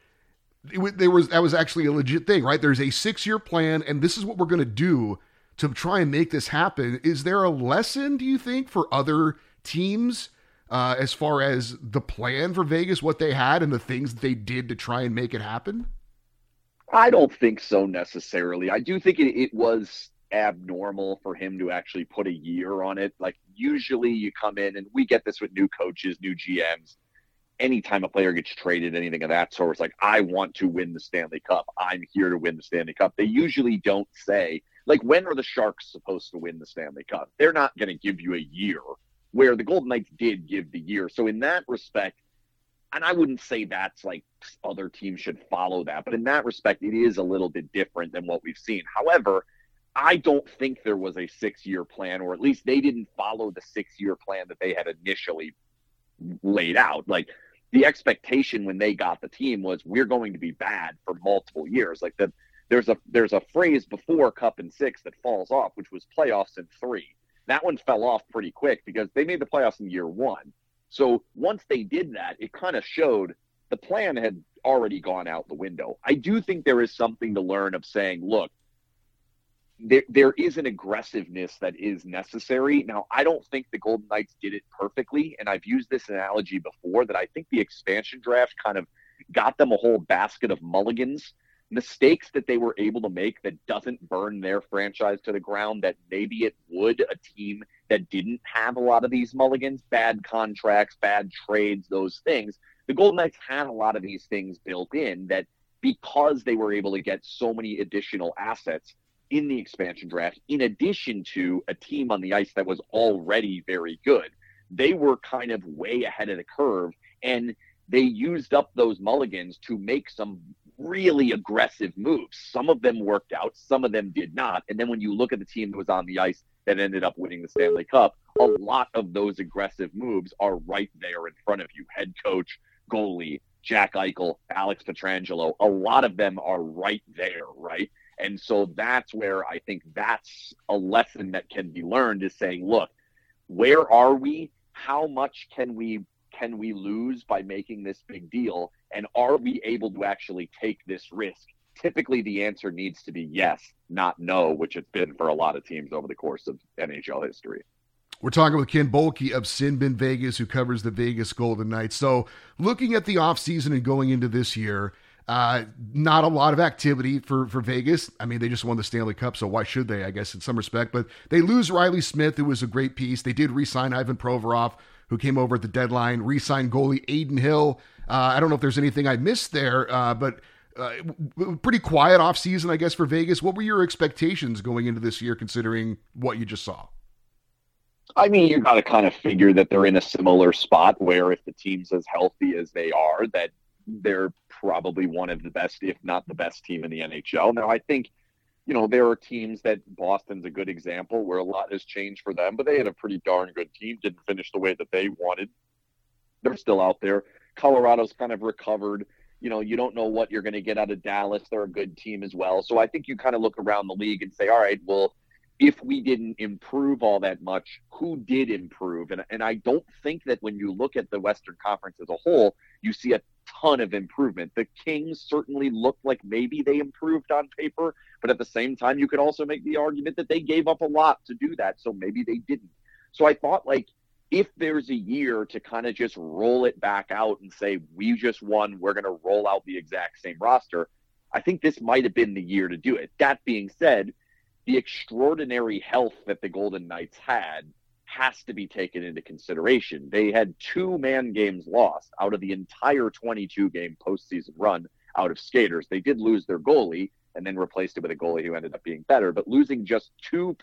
that was actually a legit thing, right? There's a 6-year plan, and this is what we're going to do to try and make this happen. Is there a lesson, do you think, for other teams as far as the plan for Vegas, what they had and the things that they did to try and make it happen? I don't think so necessarily. I do think it was abnormal for him to actually put a year on it. Like, usually you come in, and we get this with new coaches, new GMs. Anytime a player gets traded, anything of that sort, it's like, I want to win the Stanley Cup. I'm here to win the Stanley Cup. They usually don't say, like, when are the Sharks supposed to win the Stanley Cup? They're not going to give you a year, where the Golden Knights did give the year. So in that respect, and I wouldn't say that's like other teams should follow that, but in that respect, it is a little bit different than what we've seen. However, I don't think there was a 6-year plan, or at least they didn't follow the 6-year plan that they had initially laid out. Like, the expectation when they got the team was, we're going to be bad for multiple years. Like, there's a phrase before Cup in 6 that falls off, which was playoffs in 3. That one fell off pretty quick because they made the playoffs in year 1. So once they did that, it kind of showed the plan had already gone out the window. I do think there is something to learn of saying, look, there is an aggressiveness that is necessary. Now, I don't think the Golden Knights did it perfectly, and I've used this analogy before, that I think the expansion draft kind of got them a whole basket of mulligans, mistakes that they were able to make that doesn't burn their franchise to the ground, that maybe it would a team that didn't have a lot of these mulligans, bad contracts, bad trades, those things. The Golden Knights had a lot of these things built in that, because they were able to get so many additional assets in the expansion draft, in addition to a team on the ice that was already very good, they were kind of way ahead of the curve, and they used up those mulligans to make some really aggressive moves. Some of them worked out, some of them did not. And then when you look at the team that was on the ice that ended up winning the Stanley Cup, a lot of those aggressive moves are right there in front of you. Head coach, goalie, Jack Eichel, Alex Pietrangelo, a lot of them are right there, right? And so that's where I think that's a lesson that can be learned, is saying, look, where are we? How much can we lose by making this big deal? And are we able to actually take this risk? Typically, the answer needs to be yes, not no, which it's been for a lot of teams over the course of NHL history. We're talking with Ken Boehlke of Sin Bin Vegas, who covers the Vegas Golden Knights. So looking at the offseason and going into this year, not a lot of activity for Vegas. I mean, they just won the Stanley Cup, so why should they, I guess, in some respect. But they lose Riley Smith, who was a great piece. They did re-sign Ivan Provorov, who came over at the deadline, re-sign goalie Adin Hill. I don't know if there's anything I missed there, but pretty quiet offseason, I guess, for Vegas. What were your expectations going into this year, considering what you just saw? I mean, you got to kind of figure that they're in a similar spot where if the team's as healthy as they are, that they're probably one of the best, if not the best team in the NHL. Now, I think, there are teams that Boston's a good example where a lot has changed for them, but they had a pretty darn good team, didn't finish the way that they wanted. They're still out there. Colorado's kind of recovered. You don't know what you're going to get out of Dallas. They're a good team as well. So I think you kind of look around the league and say, all right, well, if we didn't improve all that much, who did improve? And I don't think that when you look at the Western Conference as a whole, you see a ton of improvement. The Kings certainly looked like maybe they improved on paper, but at the same time, you could also make the argument that they gave up a lot to do that, so maybe they didn't. So I thought, if there's a year to kind of just roll it back out and say, we just won, we're going to roll out the exact same roster, I think this might have been the year to do it. That being said, the extraordinary health that the Golden Knights had has to be taken into consideration. They had 2 man games lost out of the entire 22-game postseason run out of skaters. They did lose their goalie and then replaced it with a goalie who ended up being better, but losing just 2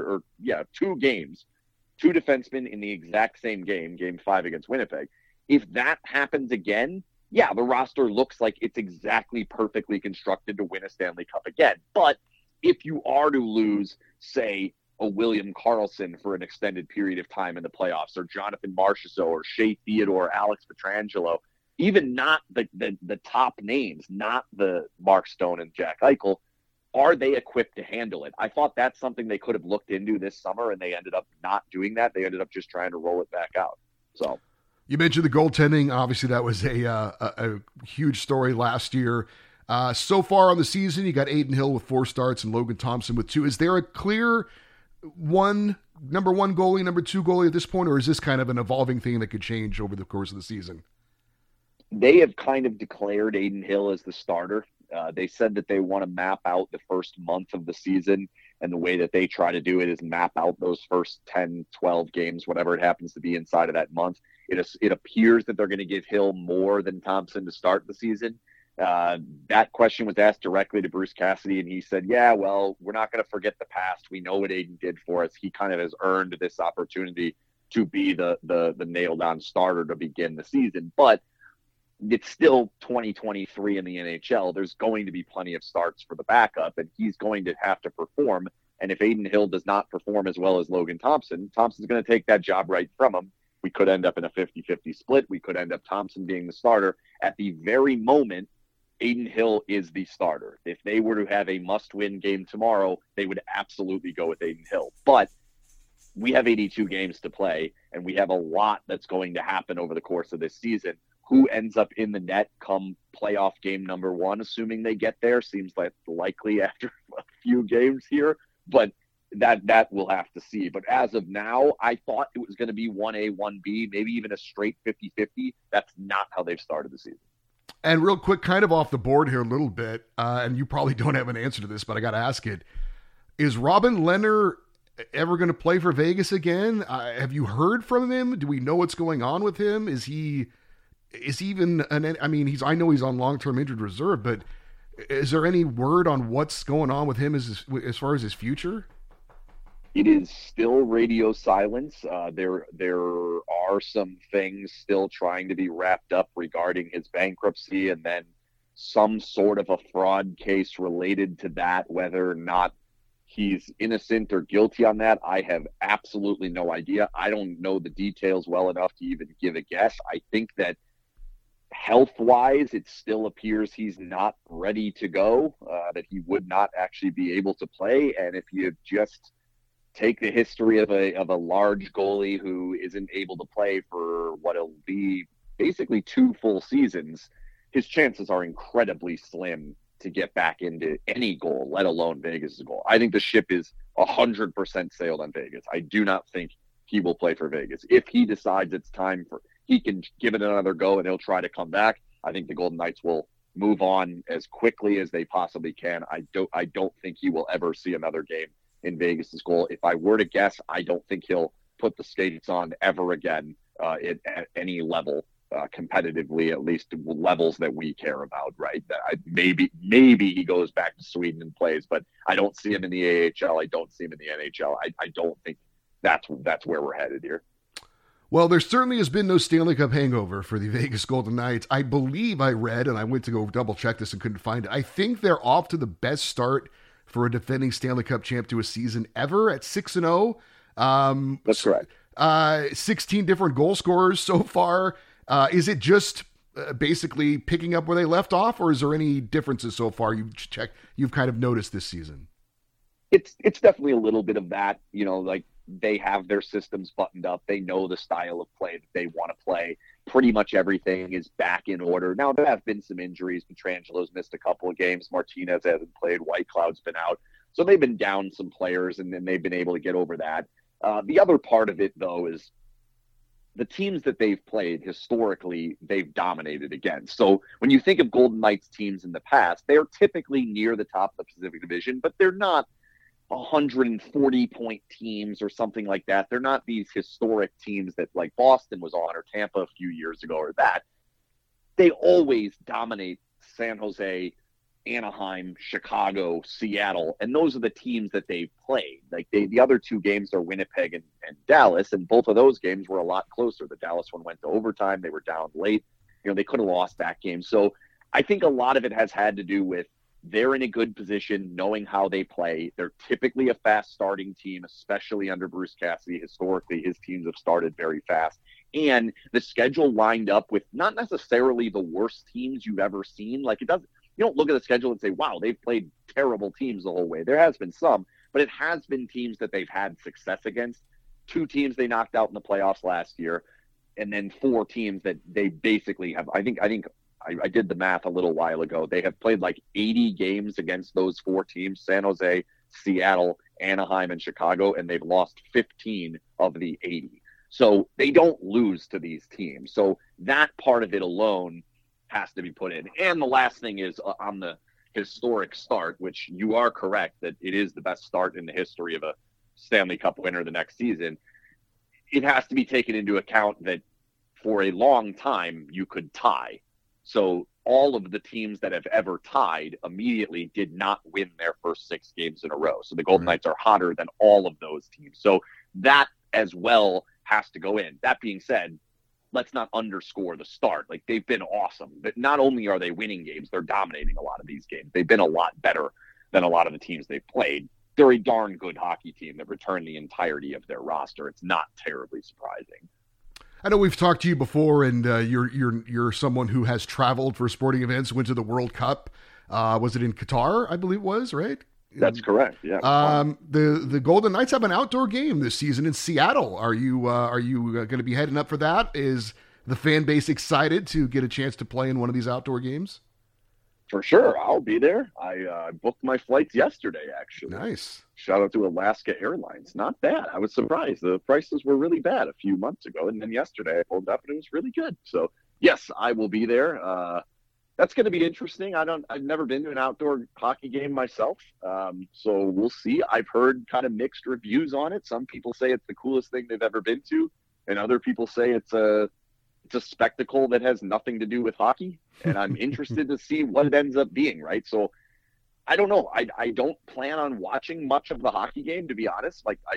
games, 2 defensemen in the exact same game, Game 5 against Winnipeg. If that happens again, the roster looks like it's exactly perfectly constructed to win a Stanley Cup again. But if you are to lose, say, a William Karlsson for an extended period of time in the playoffs, or Jonathan Marchessault, or Shea Theodore, Alex Pietrangelo, even not the top names, not the Mark Stone and Jack Eichel, are they equipped to handle it? I thought that's something they could have looked into this summer, and they ended up not doing that. They ended up just trying to roll it back out. So, you mentioned the goaltending. Obviously, that was a huge story last year. So far on the season, you got Adin Hill with 4 starts and Logan Thompson with 2. Is there a clear number 1 goalie, number 2 goalie at this point, or is this kind of an evolving thing that could change over the course of the season? They have kind of declared Adin Hill as the starter. They said that they want to map out the first month of the season, and the way that they try to do it is map out those first 10, 12 games, whatever it happens to be inside of that month. It appears that they're going to give Hill more than Thompson to start the season. That question was asked directly to Bruce Cassidy, and he said, we're not going to forget the past. We know what Adin did for us. He kind of has earned this opportunity to be the nailed-on starter to begin the season. But it's still 2023 in the NHL. There's going to be plenty of starts for the backup, and he's going to have to perform. And if Adin Hill does not perform as well as Logan Thompson, Thompson's going to take that job right from him. We could end up in a 50-50 split. We could end up Thompson being the starter. At the very moment, Adin Hill is the starter. If they were to have a must-win game tomorrow, they would absolutely go with Adin Hill. But we have 82 games to play, and we have a lot that's going to happen over the course of this season. Who ends up in the net come playoff game number 1, assuming they get there, seems like likely after a few games here. But that we'll have to see. But as of now, I thought it was going to be 1A, 1B, maybe even a straight 50-50. That's not how they've started the season. And real quick, kind of off the board here a little bit, and you probably don't have an answer to this, but I got to ask it. Is Robin Lehner ever going to play for Vegas again? Have you heard from him? Do we know what's going on with him? Is he even I know he's on long-term injured reserve, but is there any word on what's going on with him as far as his future? It is still radio silence. There are some things still trying to be wrapped up regarding his bankruptcy, and then some sort of a fraud case related to that. Whether or not he's innocent or guilty on that, I have absolutely no idea. I don't know the details well enough to even give a guess. I think that health-wise, it still appears he's not ready to go, that he would not actually be able to play. And if you just take the history of a large goalie who isn't able to play for what'll be basically 2 full seasons, his chances are incredibly slim to get back into any goal, let alone Vegas' goal. I think the ship is 100% sailed on Vegas. I do not think he will play for Vegas. If he decides it's time for, he can give it another go and he'll try to come back. I think the Golden Knights will move on as quickly as they possibly can. I don't think he will ever see another game in Vegas' goal. If I were to guess, I don't think he'll put the skates on ever again at any level. Competitively, at least levels that we care about, right? Maybe he goes back to Sweden and plays, but I don't see him in the AHL. I don't see him in the NHL. I don't think that's where we're headed here. Well, there certainly has been no Stanley Cup hangover for the Vegas Golden Knights. I believe I read, and I went to go double check this and couldn't find it. I think they're off to the best start for a defending Stanley Cup champ to a season ever at 6-0. That's correct. 16 different goal scorers so far. Is it just basically picking up where they left off, or is there any differences so far you've kind of noticed this season? It's definitely a little bit of that. Like they have their systems buttoned up. They know the style of play that they want to play. Pretty much everything is back in order. Now, there have been some injuries. Petrangelo's missed a couple of games. Martinez hasn't played. Whitecloud's been out. So they've been down some players, and then they've been able to get over that. The other part of it, though, is the teams that they've played historically, they've dominated against. So when you think of Golden Knights teams in the past, they're typically near the top of the Pacific Division, but they're not 140-point teams or something like that. They're not these historic teams that like Boston was on or Tampa a few years ago or that. They always dominate San Jose, Anaheim, Chicago, Seattle, and those are the teams that they've played. Like the other 2 games are Winnipeg and Dallas, and both of those games were a lot closer. The Dallas one went to overtime. They were down late. They could have lost that game. So I think a lot of it has had to do with they're in a good position, knowing how they play. They're typically a fast starting team, especially under Bruce Cassidy. Historically, his teams have started very fast. And the schedule lined up with not necessarily the worst teams you've ever seen. Like you don't look at the schedule and say, wow, they've played terrible teams the whole way. There has been some, but it has been teams that they've had success against. 2 teams they knocked out in the playoffs last year, and then 4 teams that they basically have. I think I did the math a little while ago. They have played like 80 games against those 4 teams, San Jose, Seattle, Anaheim, and Chicago, and they've lost 15 of the 80. So they don't lose to these teams. So that part of it alone has to be put in. And the last thing is on the historic start, which you are correct that it is the best start in the history of a Stanley Cup winner the next season. It has to be taken into account that for a long time you could tie. So all of the teams that have ever tied immediately did not win their first 6 games in a row. So the Golden Knights are hotter than all of those teams. So that as well has to go in. That being said, let's not underscore the start. Like they've been awesome, but not only are they winning games, they're dominating a lot of these games. They've been a lot better than a lot of the teams they've played. They're a darn good hockey team that returned the entirety of their roster. It's not terribly surprising. I know we've talked to you before, and you're someone who has traveled for sporting events, went to the World Cup. Was it in Qatar? I believe it was, right? That's correct. Yeah. The Golden Knights have an outdoor game this season in Seattle. Are you going to be heading up for that? Is the fan base excited to get a chance to play in one of these outdoor games? For sure, I'll be there. I booked my flights yesterday, actually. Nice. Shout Shout out to Alaska Airlines. Not bad. I was surprised. The prices were really bad a few months ago, and then yesterday I pulled up and it was really good. So yes, I will be there. That's going to be interesting. I've never been to an outdoor hockey game myself, so we'll see. I've heard kind of mixed reviews on it. Some people say it's the coolest thing they've ever been to, and other people say it's a spectacle that has nothing to do with hockey. And I'm interested to see what it ends up being, right? So I don't know. I don't plan on watching much of the hockey game, to be honest. Like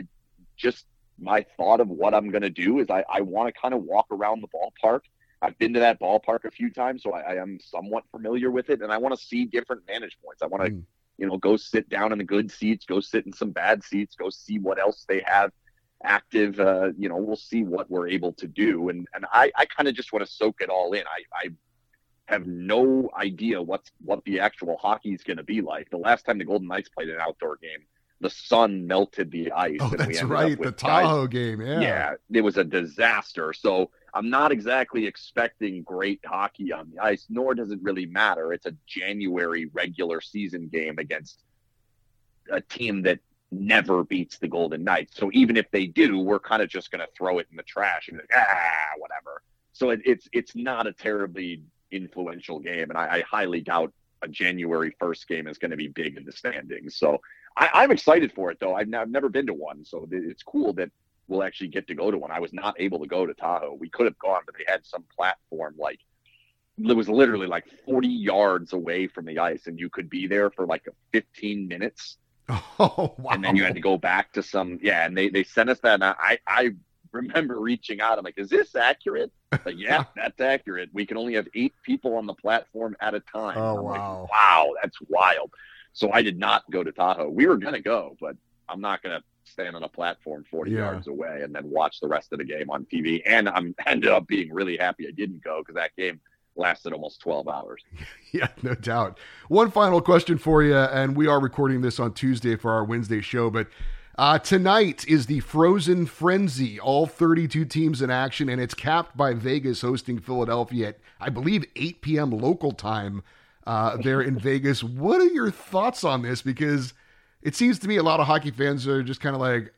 my thought of what I'm going to do is I want to kind of walk around the ballpark. I've been to that ballpark a few times, so I am somewhat familiar with it, and I want to see different vantage points. I want to, go sit down in the good seats, go sit in some bad seats, go see what else they have active. We'll see what we're able to do, and I kind of just want to soak it all in. have no idea what the actual hockey is going to be like. The last time the Golden Knights played an outdoor game, the sun melted the ice. Oh, and that's right. The Tahoe game. Yeah. Yeah, it was a disaster. So I'm not exactly expecting great hockey on the ice, nor does it really matter. It's a January regular season game against a team that never beats the Golden Knights. So even if they do, we're kind of just going to throw it in the trash and be like, whatever. So it's not a terribly influential game, and I highly doubt a January 1st game is going to be big in the standings. So I'm excited for it, though. I've never been to one, so it's cool that we'll actually get to go to one. I was not able to go to Tahoe. We could have gone, but they had some platform like it was literally like 40 yards away from the ice, and you could be there for like 15 minutes. Oh, wow. And then you had to go back to and they sent us that. And I remember reaching out. I'm like, is this accurate? Like, yeah, that's accurate. We can only have 8 people on the platform at a time. Oh, I'm wow. like, wow, that's wild. So I did not go to Tahoe. We were going to go, but I'm not going to stand on a platform 40 yards away and then watch the rest of the game on TV. And I ended up being really happy I didn't go because that game lasted almost 12 hours. Yeah, no doubt. One final question for you, and we are recording this on Tuesday for our Wednesday show, but tonight is the Frozen Frenzy, all 32 teams in action, and it's capped by Vegas hosting Philadelphia at, I believe, 8 p.m. local time there in Vegas. What are your thoughts on this? Because it seems to me a lot of hockey fans are just kind of like,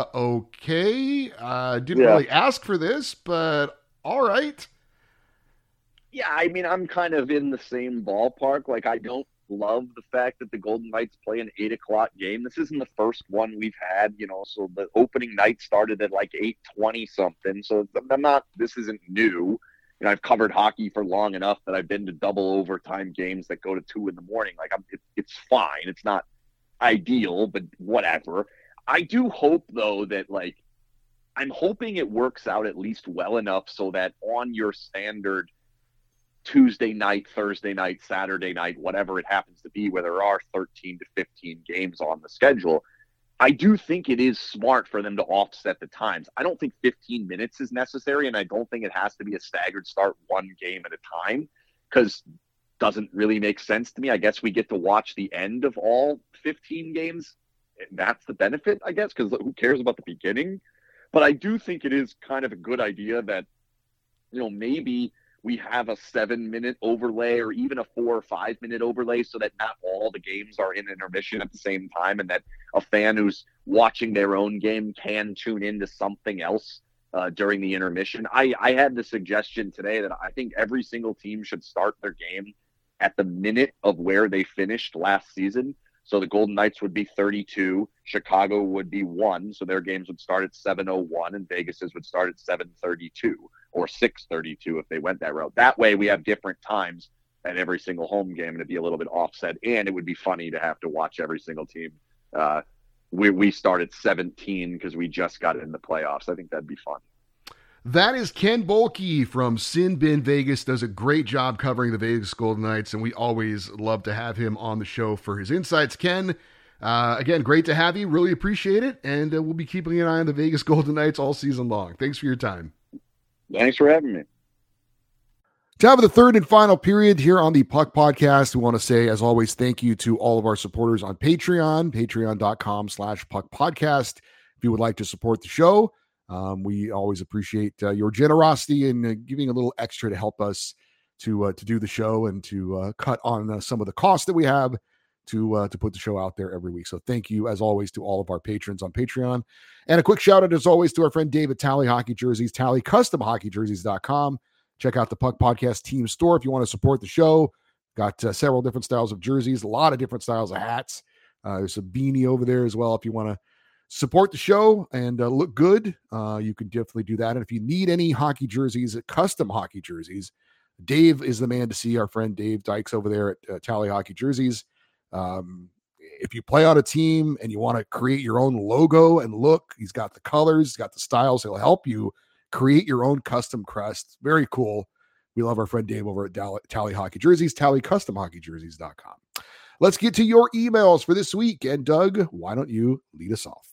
okay, didn't really ask for this, but all right. Yeah, I mean, I'm kind of in the same ballpark. Like, I don't love the fact that the Golden Knights play an 8 o'clock game. This isn't the first one we've had, so the opening night started at like 8:20 something. So this isn't new. I've covered hockey for long enough that I've been to double overtime games that go to 2 a.m. Like, it's fine. It's not ideal, but whatever. I do hope, though, that like, I'm hoping it works out at least well enough so that on your standard Tuesday night, Thursday night, Saturday night, whatever it happens to be, where there are 13 to 15 games on the schedule, I do think it is smart for them to offset the times. I don't think 15 minutes is necessary, and I don't think it has to be a staggered start one game at a time, because it doesn't really make sense to me. I guess we get to watch the end of all 15 games. And that's the benefit, I guess, because who cares about the beginning? But I do think it is kind of a good idea that, maybe we have a 7-minute overlay or even a 4 or 5 minute overlay so that not all the games are in intermission at the same time, and that a fan who's watching their own game can tune into something else during the intermission. I had the suggestion today that I think every single team should start their game at the minute of where they finished last season. So the Golden Knights would be 32, Chicago would be 1, so their games would start at 7:01, and Vegas's would start at 7:32 or 6:32 if they went that route. That way we have different times at every single home game, and it'd be a little bit offset, and it would be funny to have to watch every single team. We start at 17 because we just got in the playoffs. I think that'd be fun. That is Ken Boehlke from Sin Bin Vegas. Does a great job covering the Vegas Golden Knights, and we always love to have him on the show for his insights. Ken, again, great to have you. Really appreciate it, and we'll be keeping an eye on the Vegas Golden Knights all season long. Thanks for your time. Thanks for having me. Time for the third and final period here on the Puck Podcast. We want to say, as always, thank you to all of our supporters on Patreon, patreon.com/Puck Podcast. If you would like to support the show, we always appreciate your generosity and giving a little extra to help us to do the show and to cut on some of the costs that we have to put the show out there every week. So thank you, as always, to all of our patrons on Patreon. And a quick shout out, as always, to our friend Dave at Tally Hockey Jerseys, tallycustomhockeyjerseys.com. Check out the Puck Podcast team store if you want to support the show. Got several different styles of jerseys, a lot of different styles of hats. There's a beanie over there as well if you want to support the show and look good. You can definitely do that. And if you need any hockey jerseys, custom hockey jerseys, Dave is the man to see. Our friend Dave Dykes over there at Tally Hockey Jerseys. If you play on a team and you want to create your own logo and look, he's got the colors, he's got the styles. He'll help you create your own custom crest. Very cool. We love our friend Dave over at Tally Hockey Jerseys, tallycustomhockeyjerseys.com. Let's get to your emails for this week. And Doug, why don't you lead us off?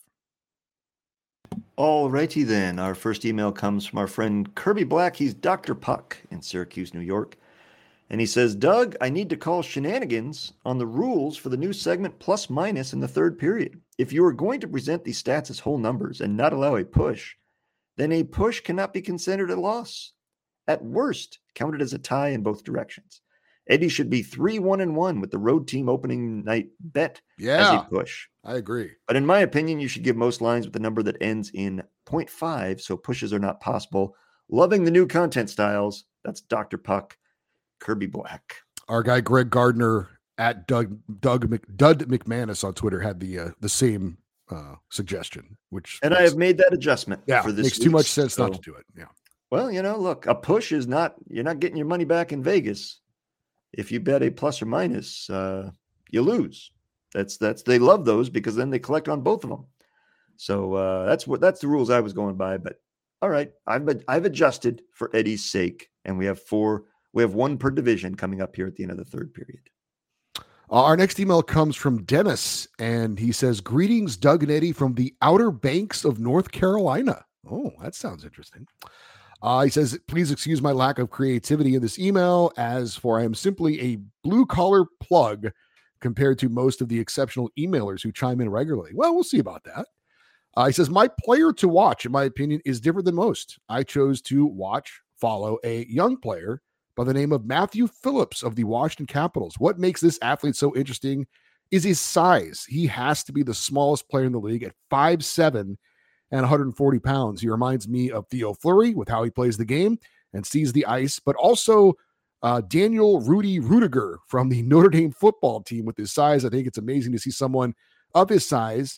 All righty then. Our first email comes from our friend Kirby Black. He's Dr. Puck in Syracuse, New York. And he says, Doug, I need to call shenanigans on the rules for the new segment plus minus in the third period. If you are going to present these stats as whole numbers and not allow a push, then a push cannot be considered a loss. At worst, counted as a tie in both directions. Eddie should be 3-1-1 with the road team opening night bet as a push. I agree. But in my opinion, you should give most lines with a number that ends in 0.5, so pushes are not possible. Loving the new content styles. That's Dr. Puck, Kirby Black. Our guy Greg Gardner at Dud McManus on Twitter had the same suggestion, I have made that adjustment. Yeah, for this makes too much sense not to do it. Yeah. Well, look, a push is not, you're not getting your money back in Vegas. If you bet a plus or minus, you lose. That's they love those because then they collect on both of them. So that's the rules I was going by. But all right, I've adjusted for Eddie's sake, and we have one per division coming up here at the end of the third period. Our next email comes from Dennis, and he says, "Greetings, Doug and Eddie from the Outer Banks of North Carolina." Oh, that sounds interesting. He says, "Please excuse my lack of creativity in this email, as for I am simply a blue-collar plug compared to most of the exceptional emailers who chime in regularly." Well, we'll see about that. He says, "My player to watch, in my opinion, is different than most. I chose to follow a young player by the name of Matthew Phillips of the Washington Capitals. What makes this athlete so interesting is his size. He has to be the smallest player in the league at 5'7" and 140 pounds. He reminds me of Theo Fleury with how he plays the game and sees the ice, but also Daniel Rudy Rudiger from the Notre Dame football team with his size. I think it's amazing to see someone of his size.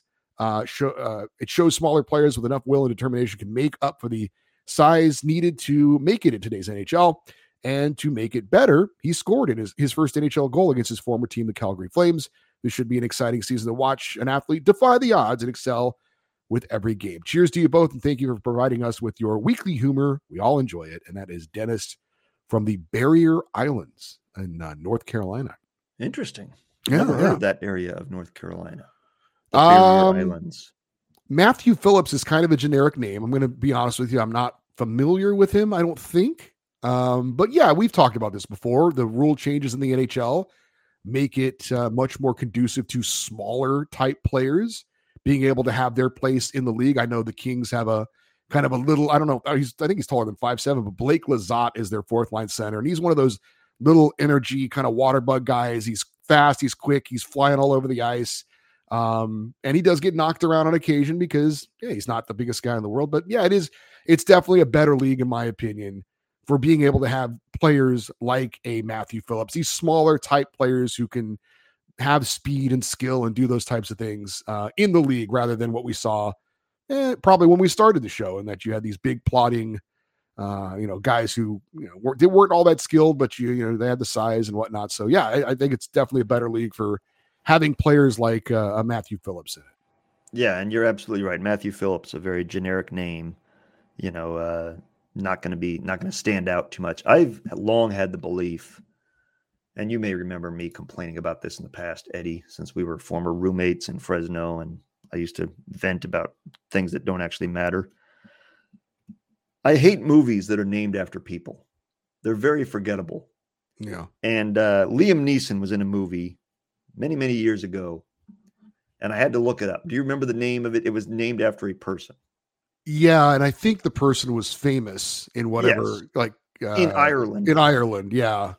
It shows smaller players with enough will and determination can make up for the size needed to make it in today's NHL. And to make it better, he scored in his first NHL goal against his former team, the Calgary Flames. This should be an exciting season to watch an athlete defy the odds and excel with every game. Cheers to you both, and thank you for providing us with your weekly humor. We all enjoy it. And that is Dennis from the Barrier Islands in North Carolina. Interesting. Never heard of that area of North Carolina. The Barrier Islands. Matthew Phillips is kind of a generic name. I'm going to be honest with you. I'm not familiar with him, I don't think. But yeah, we've talked about this before. The rule changes in the NHL make it much more conducive to smaller type players being able to have their place in the league. I know the Kings have a kind of a little, I don't know, I think he's taller than 5'7", but Blake Lizotte is their fourth line center. And he's one of those little energy kind of water bug guys. He's fast, he's quick, he's flying all over the ice. And he does get knocked around on occasion because he's not the biggest guy in the world. But yeah, it's definitely a better league, in my opinion, for being able to have players like a Matthew Phillips, these smaller type players who can have speed and skill and do those types of things in the league, rather than what we saw probably when we started the show, and that you had these big plotting, guys who weren't all that skilled, but they had the size and whatnot. So yeah, I think it's definitely a better league for having players like a Matthew Phillips in it. Yeah, and you're absolutely right. Matthew Phillips, a very generic name, not going to stand out too much. I've long had the belief, and you may remember me complaining about this in the past, Eddie, since we were former roommates in Fresno, and I used to vent about things that don't actually matter. I hate movies that are named after people. They're very forgettable. Yeah. And Liam Neeson was in a movie many, many years ago, and I had to look it up. Do you remember the name of it? It was named after a person. Yeah, and I think the person was famous in whatever, in Ireland. In Ireland, yeah.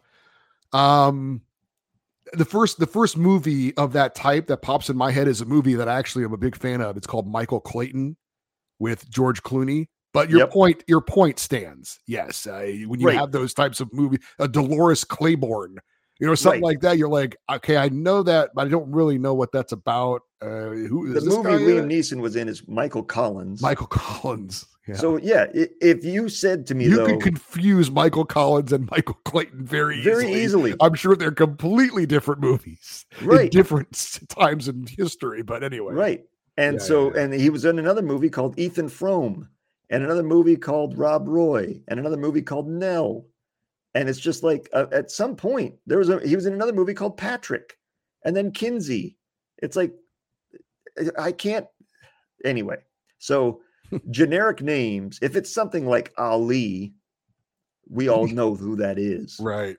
The first movie of that type that pops in my head is a movie that I actually am a big fan of. It's called Michael Clayton with George Clooney. But your point stands. Yes, when you have those types of movies, a Dolores Claiborne, something like that, you're like, okay, I know that, but I don't really know what that's about. Who is the movie Liam Neeson was in is Michael Collins. Michael Collins. Yeah. So yeah, if you said to me, you could confuse Michael Collins and Michael Clayton very easily. I'm sure they're completely different movies, in different times in history. But anyway, right. And and he was in another movie called Ethan Frome, and another movie called Rob Roy, and another movie called Nell. And it's just like at some point he was in another movie called Patrick, and then Kinsey. It's like I can't anyway. So generic names. If it's something like Ali, we all know who that is, right?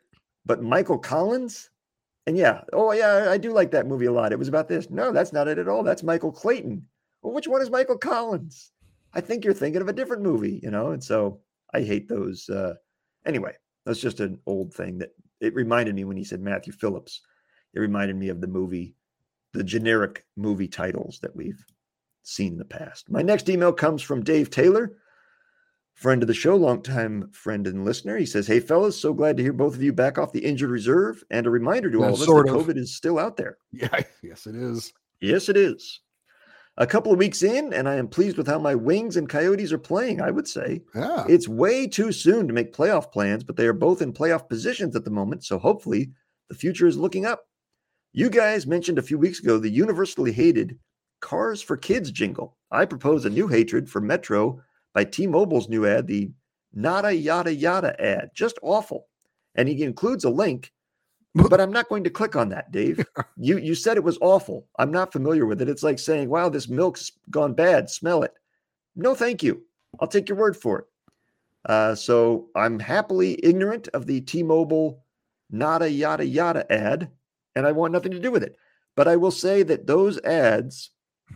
but Michael Collins. And yeah, I do like that movie a lot. It was about this. No, that's not it at all. That's Michael Clayton. Well, which one is Michael Collins? I think you're thinking of a different movie, And so I hate those. Anyway, that's just an old thing that it reminded me when he said Matthew Phillips. It reminded me of the generic movie titles that we've seen in the past. My next email comes from Dave Taylor, friend of the show, longtime friend and listener. He says, "Hey, fellas, so glad to hear both of you back off the injured reserve. And a reminder to all of us that COVID is still out there." Yeah, yes, it is. Yes, it is. A couple of weeks in, and I am pleased with how my Wings and Coyotes are playing, I would say. Yeah. It's way too soon to make playoff plans, but they are both in playoff positions at the moment, so hopefully the future is looking up. You guys mentioned a few weeks ago the universally hated Cars for Kids jingle. I propose a new hatred for Metro by T-Mobile's new ad, the Nada Yada Yada ad. Just awful. And he includes a link, but I'm not going to click on that, Dave. You said it was awful. I'm not familiar with it. It's like saying, wow, this milk's gone bad. Smell it. No, thank you. I'll take your word for it. So I'm happily ignorant of the T-Mobile Nada Yada Yada ad, and I want nothing to do with it. But I will say that those ads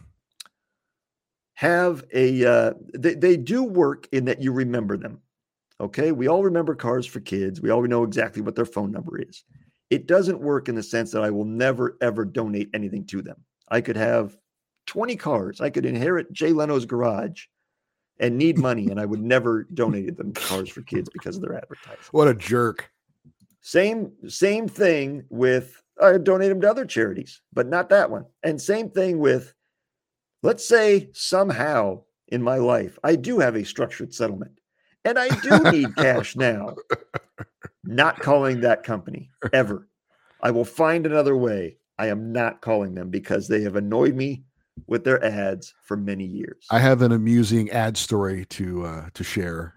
have they do work in that you remember them. Okay. We all remember Cars for Kids. We all know exactly what their phone number is. It doesn't work in the sense that I will never, ever donate anything to them. I could have 20 cars. I could inherit Jay Leno's garage and need money, and I would never donate them to Cars for Kids because of their advertising. What a jerk. Same thing with, I donate them to other charities, but not that one. And same thing with, let's say somehow in my life, I do have a structured settlement and I do need cash now. Not calling that company ever. I will find another way. I am not calling them because they have annoyed me with their ads for many years. I have an amusing ad story to share.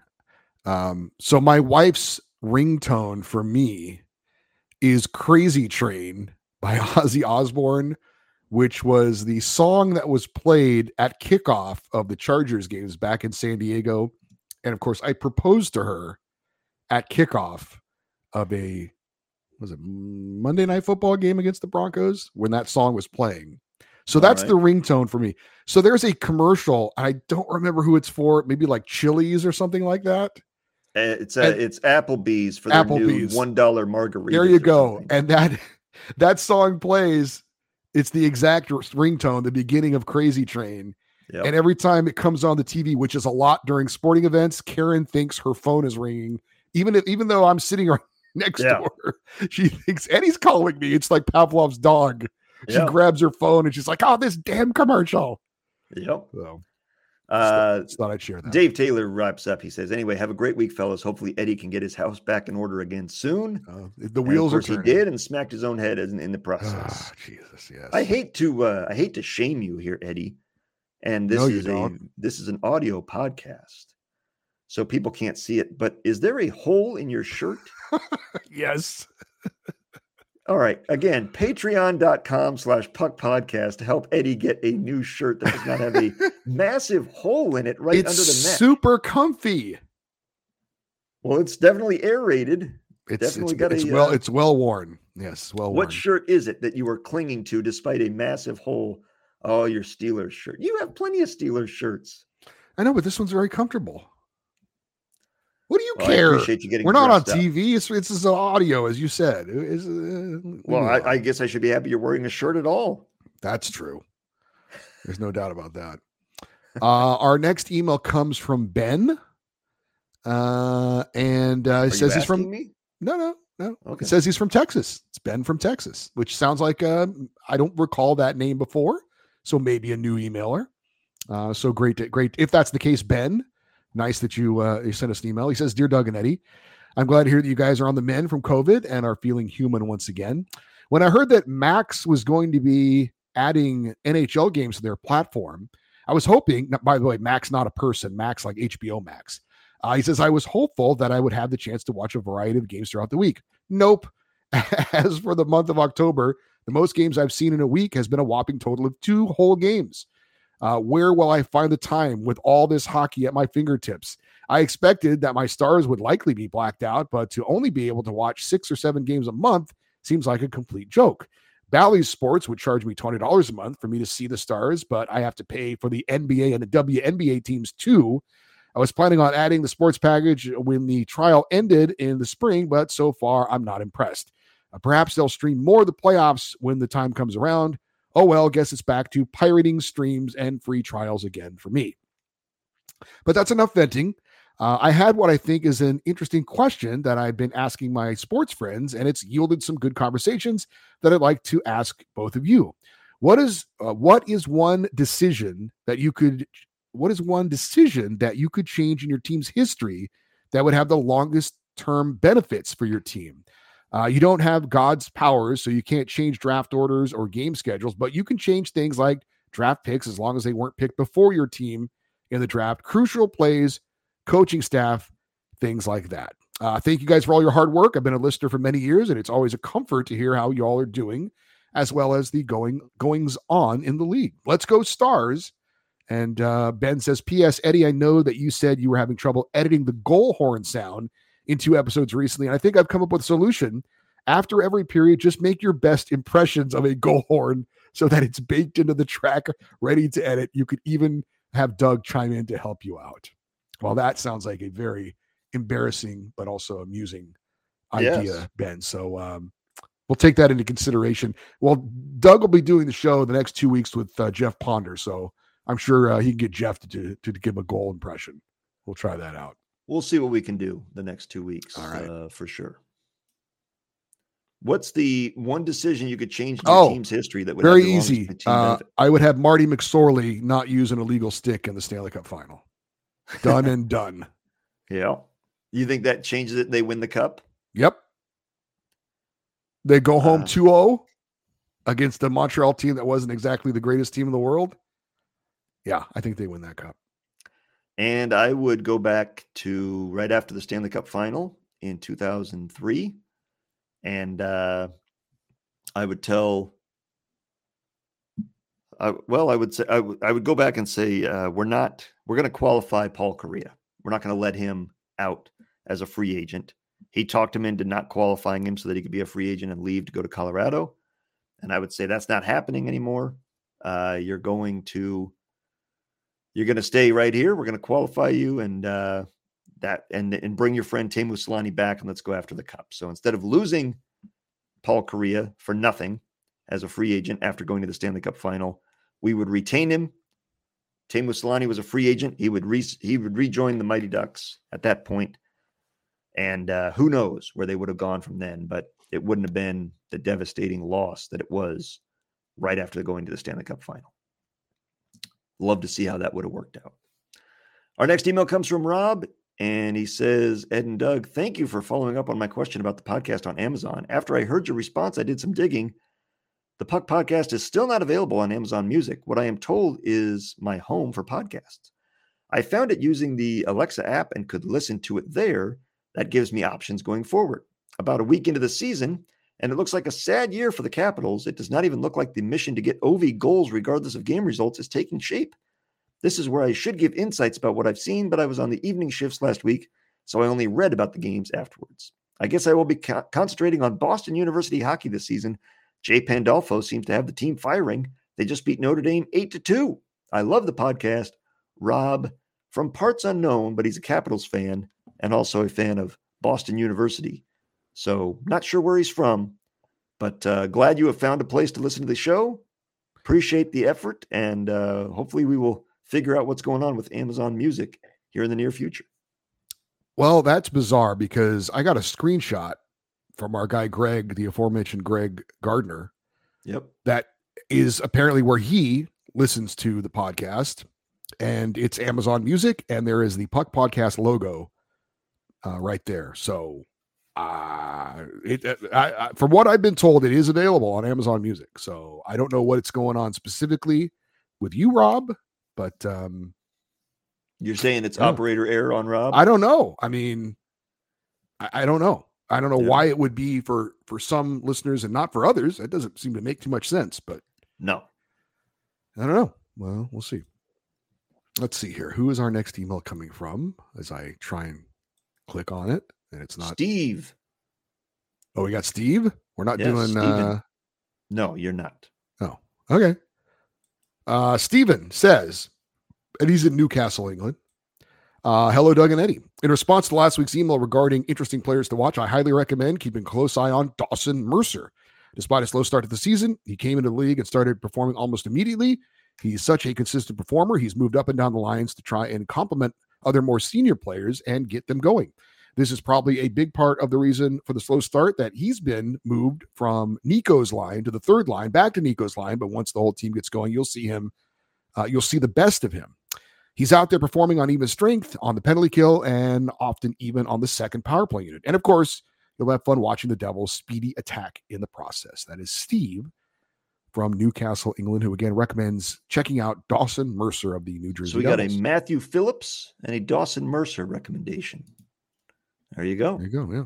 So my wife's ringtone for me is Crazy Train by Ozzy Osbourne, which was the song that was played at kickoff of the Chargers games back in San Diego. And of course, I proposed to her at kickoff of was it Monday Night Football game against the Broncos when that song was playing. So that's the ringtone for me. So there's a commercial. I don't remember who it's for. Maybe like Chili's or something like that. It's Applebee's for their new $1 margarita. There you go. And that song plays. It's the exact ringtone, the beginning of Crazy Train. Yep. And every time it comes on the TV, which is a lot during sporting events, Karen thinks her phone is ringing. Even though I'm sitting right next door, she thinks Eddie's calling me. It's like Pavlov's dog. She grabs her phone and she's like, "Oh, this damn commercial." Yep. So, thought I'd share that. Dave Taylor wraps up. He says, "Anyway, have a great week, fellas. Hopefully Eddie can get his house back in order again soon." The wheels are turning. He did and smacked his own head in the process. Jesus, yes. I hate to shame you here, Eddie. And this is an audio podcast, so people can't see it. But is there a hole in your shirt? Yes. All right. Again, patreon.com/puck podcast to help Eddie get a new shirt that does not have a massive hole in it under the neck. It's super comfy. Well, it's definitely aerated. It's well worn. Yes, well worn. What shirt is it that you are clinging to despite a massive hole? Oh, your Steelers shirt. You have plenty of Steelers shirts. I know, but this one's very comfortable. What do you care? I appreciate you getting We're not on dressed up. TV. It's audio, as you said. I guess I should be happy you're wearing a shirt at all. That's true. There's no doubt about that. Our next email comes from Ben. And says he's from me? No. Okay. It says he's from Texas. It's Ben from Texas, which sounds like I don't recall that name before. So maybe a new emailer. So great. If that's the case, Ben, nice that you sent us an email. He says, "Dear Doug and Eddie, I'm glad to hear that you guys are on the mend from COVID and are feeling human once again. When I heard that Max was going to be adding NHL games to their platform, I was hoping, by the way, Max, not a person, Max like HBO Max. He says, I was hopeful that I would have the chance to watch a variety of games throughout the week. Nope. As for the month of October, the most games I've seen in a week has been a whopping total of 2 whole games. Where will I find the time with all this hockey at my fingertips? I expected that my stars would likely be blacked out, but to only be able to watch 6 or 7 games a month seems like a complete joke. Bally's Sports would charge me $20 a month for me to see the stars, but I have to pay for the NBA and the WNBA teams too. I was planning on adding the sports package when the trial ended in the spring, but so far I'm not impressed. Perhaps they'll stream more of the playoffs when the time comes around. Oh well, guess it's back to pirating streams and free trials again for me. But that's enough venting. I had what I think is an interesting question that I've been asking my sports friends, and it's yielded some good conversations that I'd like to ask both of you. What is one decision that you could change in your team's history that would have the longest term benefits for your team? You don't have God's powers, so you can't change draft orders or game schedules, but you can change things like draft picks as long as they weren't picked before your team in the draft, crucial plays, coaching staff, things like that. Thank you guys for all your hard work. I've been a listener for many years, and it's always a comfort to hear how y'all are doing, as well as the goings on in the league. Let's go Stars. And Ben says, P.S. Eddie, I know that you said you were having trouble editing the goal horn sound in 2 episodes recently, and I think I've come up with a solution. After every period, just make your best impressions of a goal horn so that it's baked into the track, ready to edit. You could even have Doug chime in to help you out. Well, that sounds like a very embarrassing but also amusing idea, yes, Ben. So we'll take that into consideration. Well, Doug will be doing the show the next 2 weeks with Jeff Ponder, so I'm sure he can get Jeff to give a goal impression. We'll try that out. We'll see what we can do the next 2 weeks. All right. For sure. What's the one decision you could change in your team's history that would very easy? I would have Marty McSorley not use an illegal stick in the Stanley Cup final. Done and done. Yeah. You think that changes it? They win the cup? Yep. They go home 2-0 against the Montreal team that wasn't exactly the greatest team in the world. Yeah, I think they win that cup. And I would go back to right after the Stanley Cup final in 2003. And I would tell, I would go back and say, we're going to qualify Paul Kariya. We're not going to let him out as a free agent. He talked him into not qualifying him so that he could be a free agent and leave to go to Colorado. And I would say that's not happening anymore. You're going to stay right here. We're going to qualify you and bring your friend Teemu Selanne back and let's go after the cup. So instead of losing Paul Kariya for nothing as a free agent after going to the Stanley Cup final, we would retain him. Teemu Selanne was a free agent. He would rejoin the Mighty Ducks at that point. And who knows where they would have gone from then, but it wouldn't have been the devastating loss that it was right after going to the Stanley Cup final. Love to see how that would have worked out. Our next email comes from Rob, and he says, Ed and Doug, thank you for following up on my question about the podcast on Amazon. After I heard your response, I did some digging. The Puck Podcast is still not available on Amazon Music. What I am told is my home for podcasts. I found it using the Alexa app and could listen to it there. That gives me options going forward. About a week into the season, and it looks like a sad year for the Capitals. It does not even look like the mission to get OV goals regardless of game results is taking shape. This is where I should give insights about what I've seen, but I was on the evening shifts last week, so I only read about the games afterwards. I guess I will be concentrating on Boston University hockey this season. Jay Pandolfo seems to have the team firing. They just beat Notre Dame 8-2. I love the podcast. Rob, from parts unknown, but he's a Capitals fan and also a fan of Boston University. So not sure where he's from, but glad you have found a place to listen to the show. Appreciate the effort, and hopefully we will figure out what's going on with Amazon Music here in the near future. Well, that's bizarre because I got a screenshot from our guy Greg, the aforementioned Greg Gardner. Yep. That is apparently where he listens to the podcast, and it's Amazon Music, and there is the Puck Podcast logo right there. So from what I've been told, it is available on Amazon Music. So I don't know what's going on specifically with you, Rob, but you're saying it's operator error on Rob? I don't know. I mean, I don't know. I don't know why it would be for some listeners and not for others. That doesn't seem to make too much sense, but no, I don't know. Well, we'll see. Let's see here. Who is our next email coming from? As I try and click on it, and it's not Steve. Oh, we got Steve. We're not Yes, doing. Steven. No, you're not. Oh, okay. Steven says, and he's in Newcastle, England. Hello, Doug and Eddie. In response to last week's email regarding interesting players to watch, I highly recommend keeping a close eye on Dawson Mercer. Despite a slow start to the season, he came into the league and started performing almost immediately. He's such a consistent performer. He's moved up and down the lines to try and complement other more senior players and get them going. This is probably a big part of the reason for the slow start, that he's been moved from Nico's line to the third line, back to Nico's line. But once the whole team gets going, you'll see him. You'll see the best of him. He's out there performing on even strength, on the penalty kill, and often even on the second power play unit. And of course, you'll have fun watching the Devils' speedy attack in the process. That is Steve from Newcastle, England, who again recommends checking out Dawson Mercer of the New Jersey So we Devils. got a Matthew Phillips and a Dawson Mercer recommendation. There you go. There you go, yeah.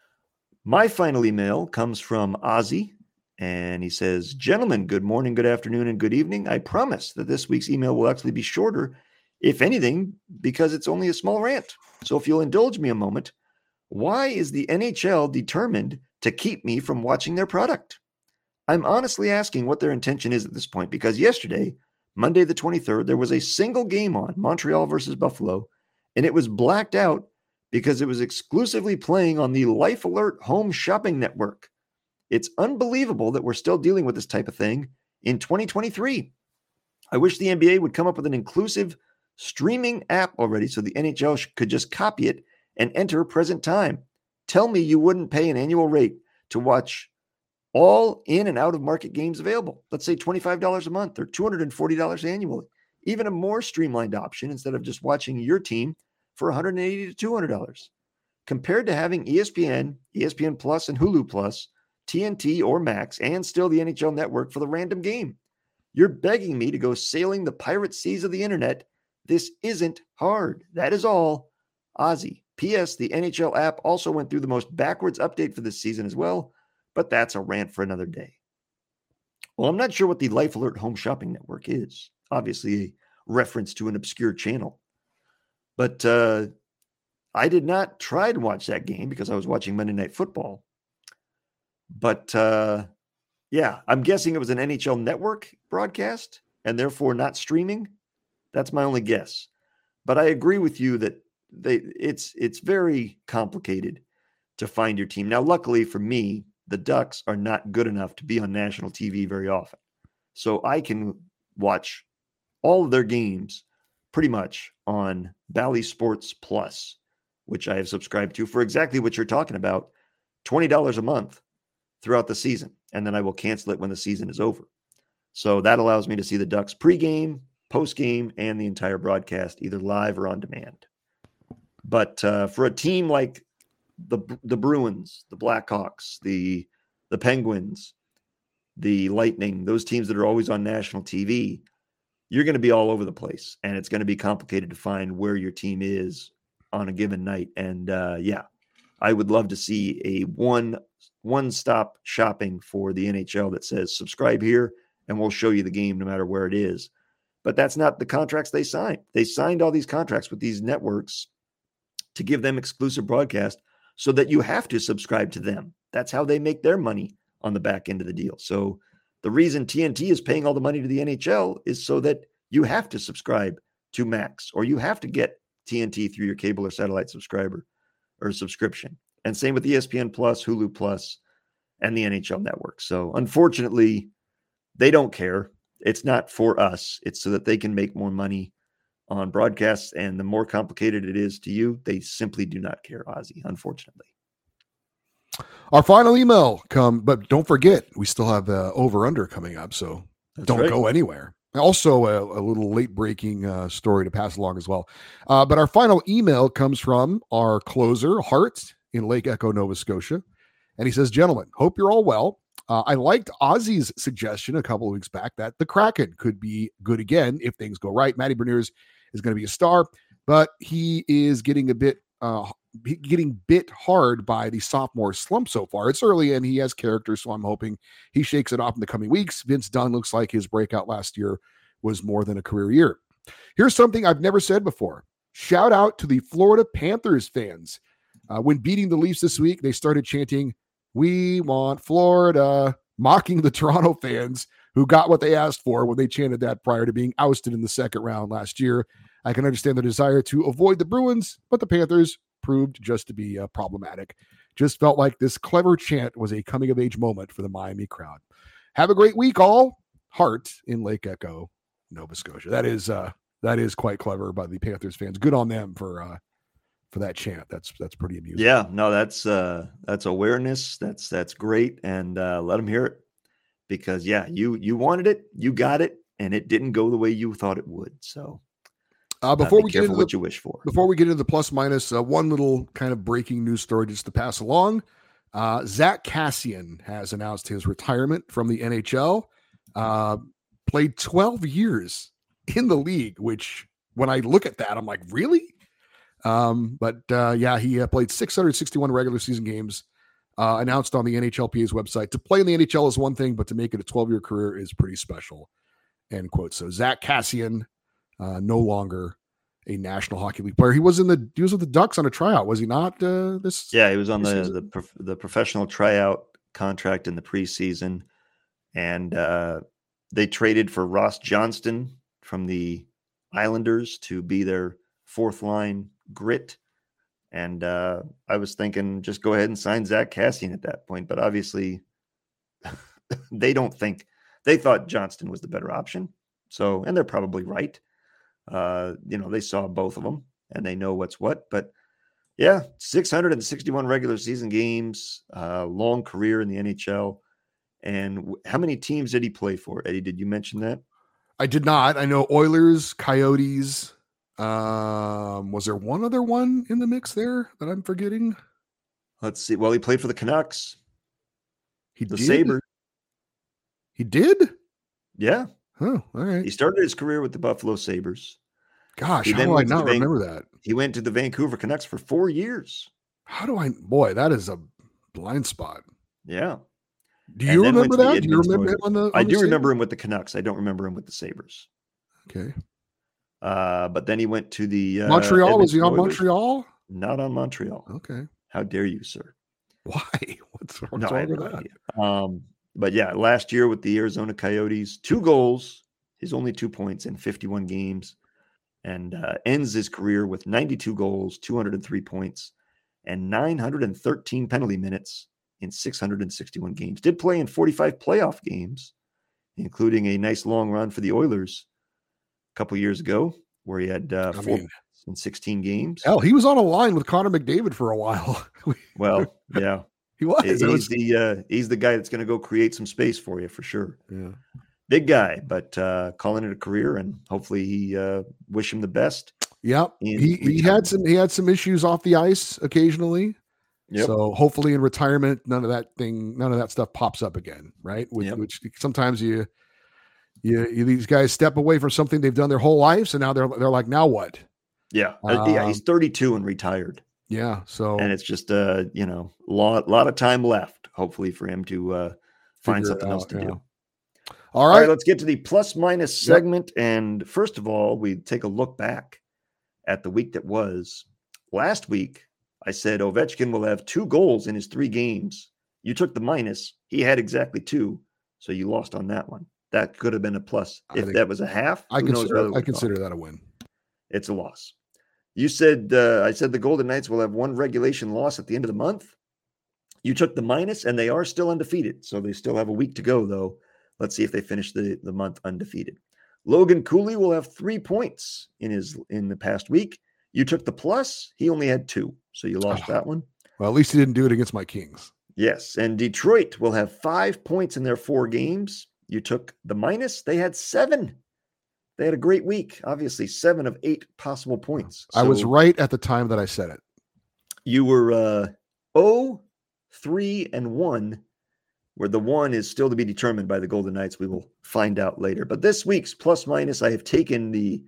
My final email comes from Ozzy, and he says, "Gentlemen, good morning, good afternoon, and good evening. I promise that this week's email will actually be shorter, if anything, because it's only a small rant. So if you'll indulge me a moment, why is the NHL determined to keep me from watching their product? I'm honestly asking what their intention is at this point, because yesterday, Monday the 23rd, there was a single game on, Montreal versus Buffalo, and it was blacked out because it was exclusively playing on the Life Alert Home Shopping Network. It's unbelievable that we're still dealing with this type of thing in 2023. I wish the NBA would come up with an inclusive streaming app already so the NHL could just copy it and enter present time. Tell me you wouldn't pay an annual rate to watch all in and out of market games available. Let's say $25 a month or $240 annually. Even a more streamlined option instead of just watching your team for $180 to $200. Compared to having ESPN, ESPN Plus, and Hulu Plus, TNT or Max, and still the NHL Network for the random game. You're begging me to go sailing the pirate seas of the internet. This isn't hard. That is all. Ozzy. P.S. The NHL app also went through the most backwards update for this season as well, but that's a rant for another day. Well, I'm not sure what the Life Alert Home Shopping Network is. Obviously a reference to an obscure channel. But I did not try to watch that game because I was watching Monday Night Football. But yeah, I'm guessing it was an NHL Network broadcast and therefore not streaming. That's my only guess. But I agree with you that it's very complicated to find your team. Now, luckily for me, the Ducks are not good enough to be on national TV very often. So I can watch all of their games pretty much on Bally Sports Plus, which I have subscribed to for exactly what you're talking about, $20 a month throughout the season. And then I will cancel it when the season is over. So that allows me to see the Ducks pregame, postgame, and the entire broadcast, either live or on demand. But for a team like the Bruins, the Blackhawks, the Penguins, the Lightning, those teams that are always on national TV, you're going to be all over the place, and it's going to be complicated to find where your team is on a given night. And yeah, I would love to see a one-stop shopping for the NHL that says subscribe here and we'll show you the game no matter where it is. But that's not the contracts they signed. They signed all these contracts with these networks to give them exclusive broadcast so that you have to subscribe to them. That's how they make their money on the back end of the deal. So the reason TNT is paying all the money to the NHL is so that you have to subscribe to Max, or you have to get TNT through your cable or satellite subscriber or subscription. And same with ESPN Plus, Hulu Plus, and the NHL Network. So unfortunately, they don't care. It's not for us. It's so that they can make more money on broadcasts. And the more complicated it is to you, they simply do not care, Ozzy, unfortunately. Our final email but don't forget, we still have the over-under coming up, so don't go anywhere. Also, a little late-breaking story to pass along as well. But our final email comes from our closer, Hart, in Lake Echo, Nova Scotia. And he says, "Gentlemen, hope you're all well. I liked Ozzy's suggestion a couple of weeks back that the Kraken could be good again if things go right. Matty Beniers is going to be a star, but he is getting bit hard by the sophomore slump so far. It's early and he has character, so I'm hoping he shakes it off in the coming weeks. Vince Dunn looks like his breakout last year was more than a career year. Here's something I've never said before. Shout out to the Florida Panthers fans. When beating the Leafs this week, they started chanting, "We want Florida," mocking the Toronto fans who got what they asked for when they chanted that prior to being ousted in the second round last year. I can understand the desire to avoid the Bruins, but the Panthers proved just to be problematic. Just felt like this clever chant was a coming-of-age moment for the Miami crowd. Have a great week, all. Hart in Lake Echo, Nova Scotia. That is quite clever by the Panthers fans. Good on them for that chant. That's pretty amusing. Yeah, no, that's awareness. That's great, and let them hear it, because you wanted it, you got it, and it didn't go the way you thought it would. So before we get into what you wish for, before we get into the plus minus, one little kind of breaking news story just to pass along. Zach Kassian has announced his retirement from the NHL. Played 12 years in the league, which when I look at that, I'm like, really? He played 661 regular season games, announced on the NHLPA's website. To play in the NHL is one thing, but to make it a 12-year career is pretty special, end quote. So Zach Kassian, no longer a National Hockey League player. He was with the Ducks on a tryout, was he not? He was on the professional tryout contract in the preseason, and they traded for Ross Johnston from the Islanders to be their fourth line grit. And I was thinking, just go ahead and sign Zach Kassian at that point. But obviously, they thought Johnston was the better option. So, and they're probably right. They saw both of them and they know what's what. But yeah, 661 regular season games, long career in the NHL. And how many teams did he play for? Eddie, did you mention that? I did not. I know Oilers, Coyotes. Was there one other one in the mix there that I'm forgetting? Let's see. Well, he played for the Canucks. The Sabres. He did? Yeah. Oh, all right. He started his career with the Buffalo Sabres. Gosh, how do I not remember that? He went to the Vancouver Canucks for 4 years. Boy, that is a blind spot. Yeah. Do you remember that? Do you remember him on the I do remember him with the Canucks. I don't remember him with the Sabres. Okay. But then he went to the Montreal. Was he on Montreal? Not on Montreal. Okay. How dare you, sir? Why? What's wrong with that? But yeah, last year with the Arizona Coyotes, 2 goals, his only 2 points in 51 games, and ends his career with 92 goals, 203 points, and 913 penalty minutes in 661 games. Did play in 45 playoff games, including a nice long run for the Oilers a couple years ago, where he had 4 in 16 games. Hell, he was on a line with Connor McDavid for a while. Well, yeah. He was. He's the guy that's going to go create some space for you for sure. Yeah. Big guy, but calling it a career, and hopefully he wish him the best. Yeah. He had some issues off the ice occasionally. Yep. So hopefully in retirement, none of that stuff pops up again, right? Which sometimes you these guys step away from something they've done their whole life, so now they're like, now what? Yeah. He's 32 and retired. Yeah. So, and it's just lot of time left, hopefully, for him to find something else to do. All right, let's get to the plus minus segment. And first of all, we take a look back at the week that was. Last week, I said Ovechkin will have 2 goals in his 3 games. You took the minus. He had exactly 2, so you lost on that one. That could have been a plus. If that was a half, I consider that a win. It's a loss. You said, I said the Golden Knights will have 1 regulation loss at the end of the month. You took the minus, and they are still undefeated. So they still have a week to go, though. Let's see if they finish the month undefeated. Logan Cooley will have 3 points in the past week. You took the plus. He only had 2, so you lost that one. Well, at least he didn't do it against my Kings. Yes, and Detroit will have 5 points in their 4 games. You took the minus. They had 7. They had a great week. Obviously, 7 of 8 possible points. So I was right at the time that I said it. You were 0-3-1, where the 1 is still to be determined by the Golden Knights. We will find out later. But this week's plus minus, I have taken the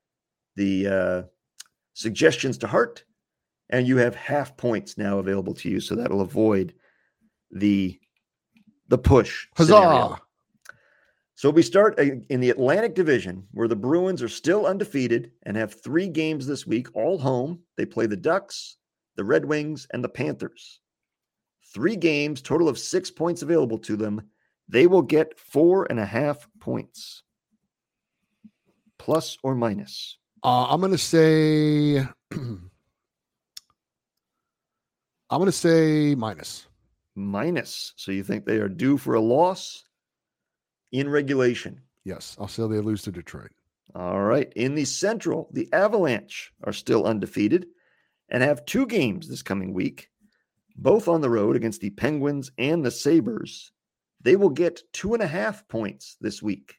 suggestions to heart, and you have half points now available to you, so that'll avoid the push. Huzzah! Scenario. So we start in the Atlantic Division, where the Bruins are still undefeated and have 3 games this week, all home. They play the Ducks, the Red Wings, and the Panthers. 3 games, total of 6 points available to them. They will get 4.5 points. Plus or minus? I'm going to say minus. Minus. So you think they are due for a loss in regulation? Yes, I'll say they lose to Detroit. All right. In the Central, the Avalanche are still undefeated and have 2 games this coming week, both on the road against the Penguins and the Sabres. They will get 2.5 points this week.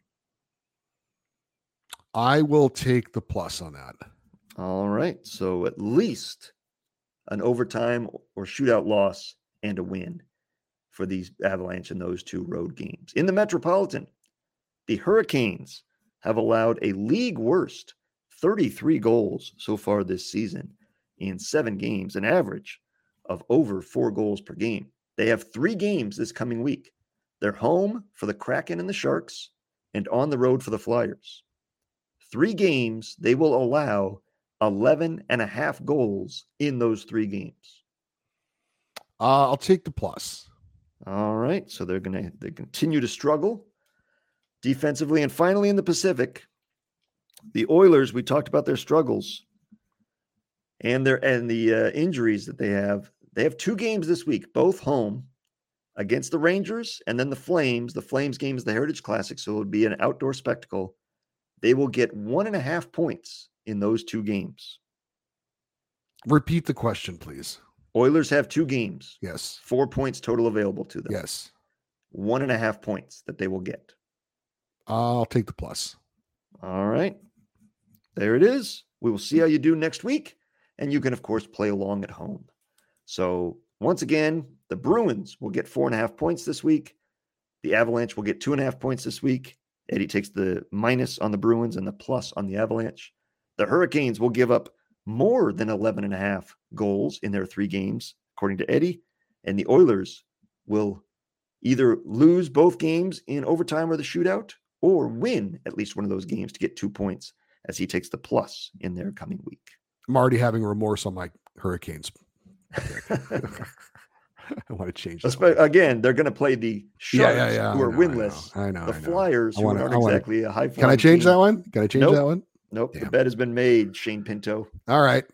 I will take the plus on that. All right. So at least an overtime or shootout loss and a win for these Avalanche in those 2 road games. In the Metropolitan, the Hurricanes have allowed a league worst 33 goals so far this season in 7 games, an average of over 4 goals per game. They have 3 games this coming week. They're home for the Kraken and the Sharks and on the road for the Flyers. 3 games, they will allow 11.5 goals in those 3 games. I'll take the plus. All right. So they continue to struggle defensively. And finally, in the Pacific, the Oilers, we talked about their struggles and the injuries that they have. They have 2 games this week, both home against the Rangers and then the Flames. The Flames game is the Heritage Classic, so it would be an outdoor spectacle. They will get 1.5 points in those 2 games. Repeat the question, please. Oilers have 2 games. Yes. 4 points total available to them. Yes. 1.5 points that they will get. I'll take the plus. All right. There it is. We will see how you do next week. And you can, of course, play along at home. So once again, the Bruins will get 4.5 points this week. The Avalanche will get 2.5 points this week. Eddie takes the minus on the Bruins and the plus on the Avalanche. The Hurricanes will give up more than 11.5 goals in their 3 games, according to Eddie. And the Oilers will either lose both games in overtime or the shootout or win at least one of those games to get 2 points as he takes the plus in their coming week. I'm already having remorse on my Hurricanes. I want to change that. Again, they're going to play the Sharks, who are winless. I know. The Flyers, who aren't exactly a high. Can I change that one? Can I change that one? Nope. Damn. The bet has been made, Shane Pinto. All right.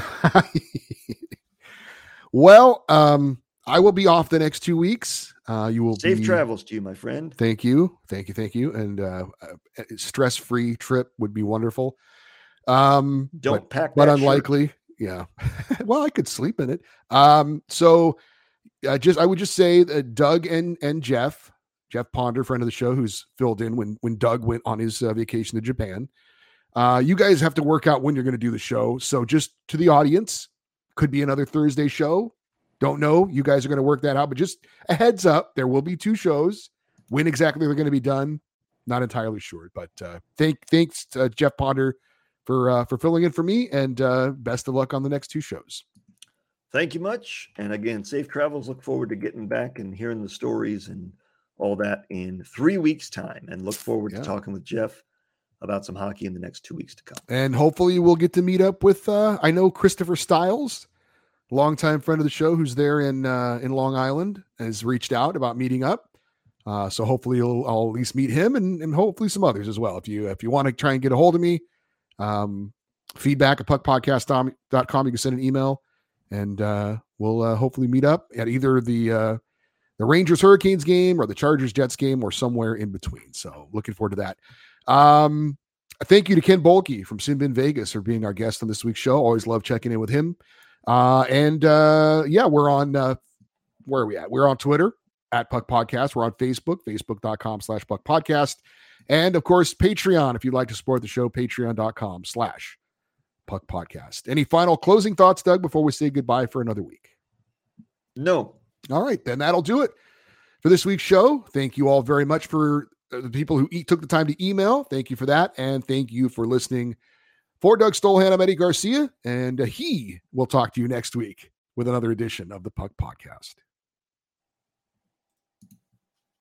Well, I will be off the next 2 weeks. You will safe travels to you, my friend. Thank you. And a stress-free trip would be wonderful. Don't pack that but unlikely. Shirt. Yeah. Well, I could sleep in it. So I would just say that Doug and Jeff Ponder, friend of the show, who's filled in when Doug went on his vacation to Japan. You guys have to work out when you're going to do the show. So just to the audience, could be another Thursday show. Don't know. You guys are going to work that out, but just a heads up, there will be 2 shows. When exactly they're going to be done, not entirely sure. But thanks Jeff Ponder for filling in for me, and best of luck on the next 2 shows. Thank you much. And again, safe travels. Look forward to getting back and hearing the stories and all that in 3 weeks' time. And look forward to talking with Jeff about some hockey in the next 2 weeks to come. And hopefully we'll get to meet up with, I know Christopher Stiles, longtime friend of the show, who's there in Long Island, has reached out about meeting up. So hopefully I'll at least meet him and hopefully some others as well. If you want to try and get a hold of me, feedback at puckpodcast.com. You can send an email, and we'll hopefully meet up at either the Rangers Hurricanes game or the Chargers Jets game or somewhere in between. So looking forward to that. Thank you to Ken Bolke from Sinbin Vegas for being our guest on this week's show. Always love checking in with him. We're on where are we at? We're on Twitter at Puck Podcast. We're on Facebook, facebook.com/Puck Podcast. And of course, Patreon, if you'd like to support the show, patreon.com/Puck Podcast. Any final closing thoughts, Doug, before we say goodbye for another week? No. All right, then that'll do it for this week's show. Thank you all very much for the people who took the time to email. Thank you for that. And thank you for listening. For Doug Stolhan, I'm Eddie Garcia, and he will talk to you next week with another edition of the Puck Podcast.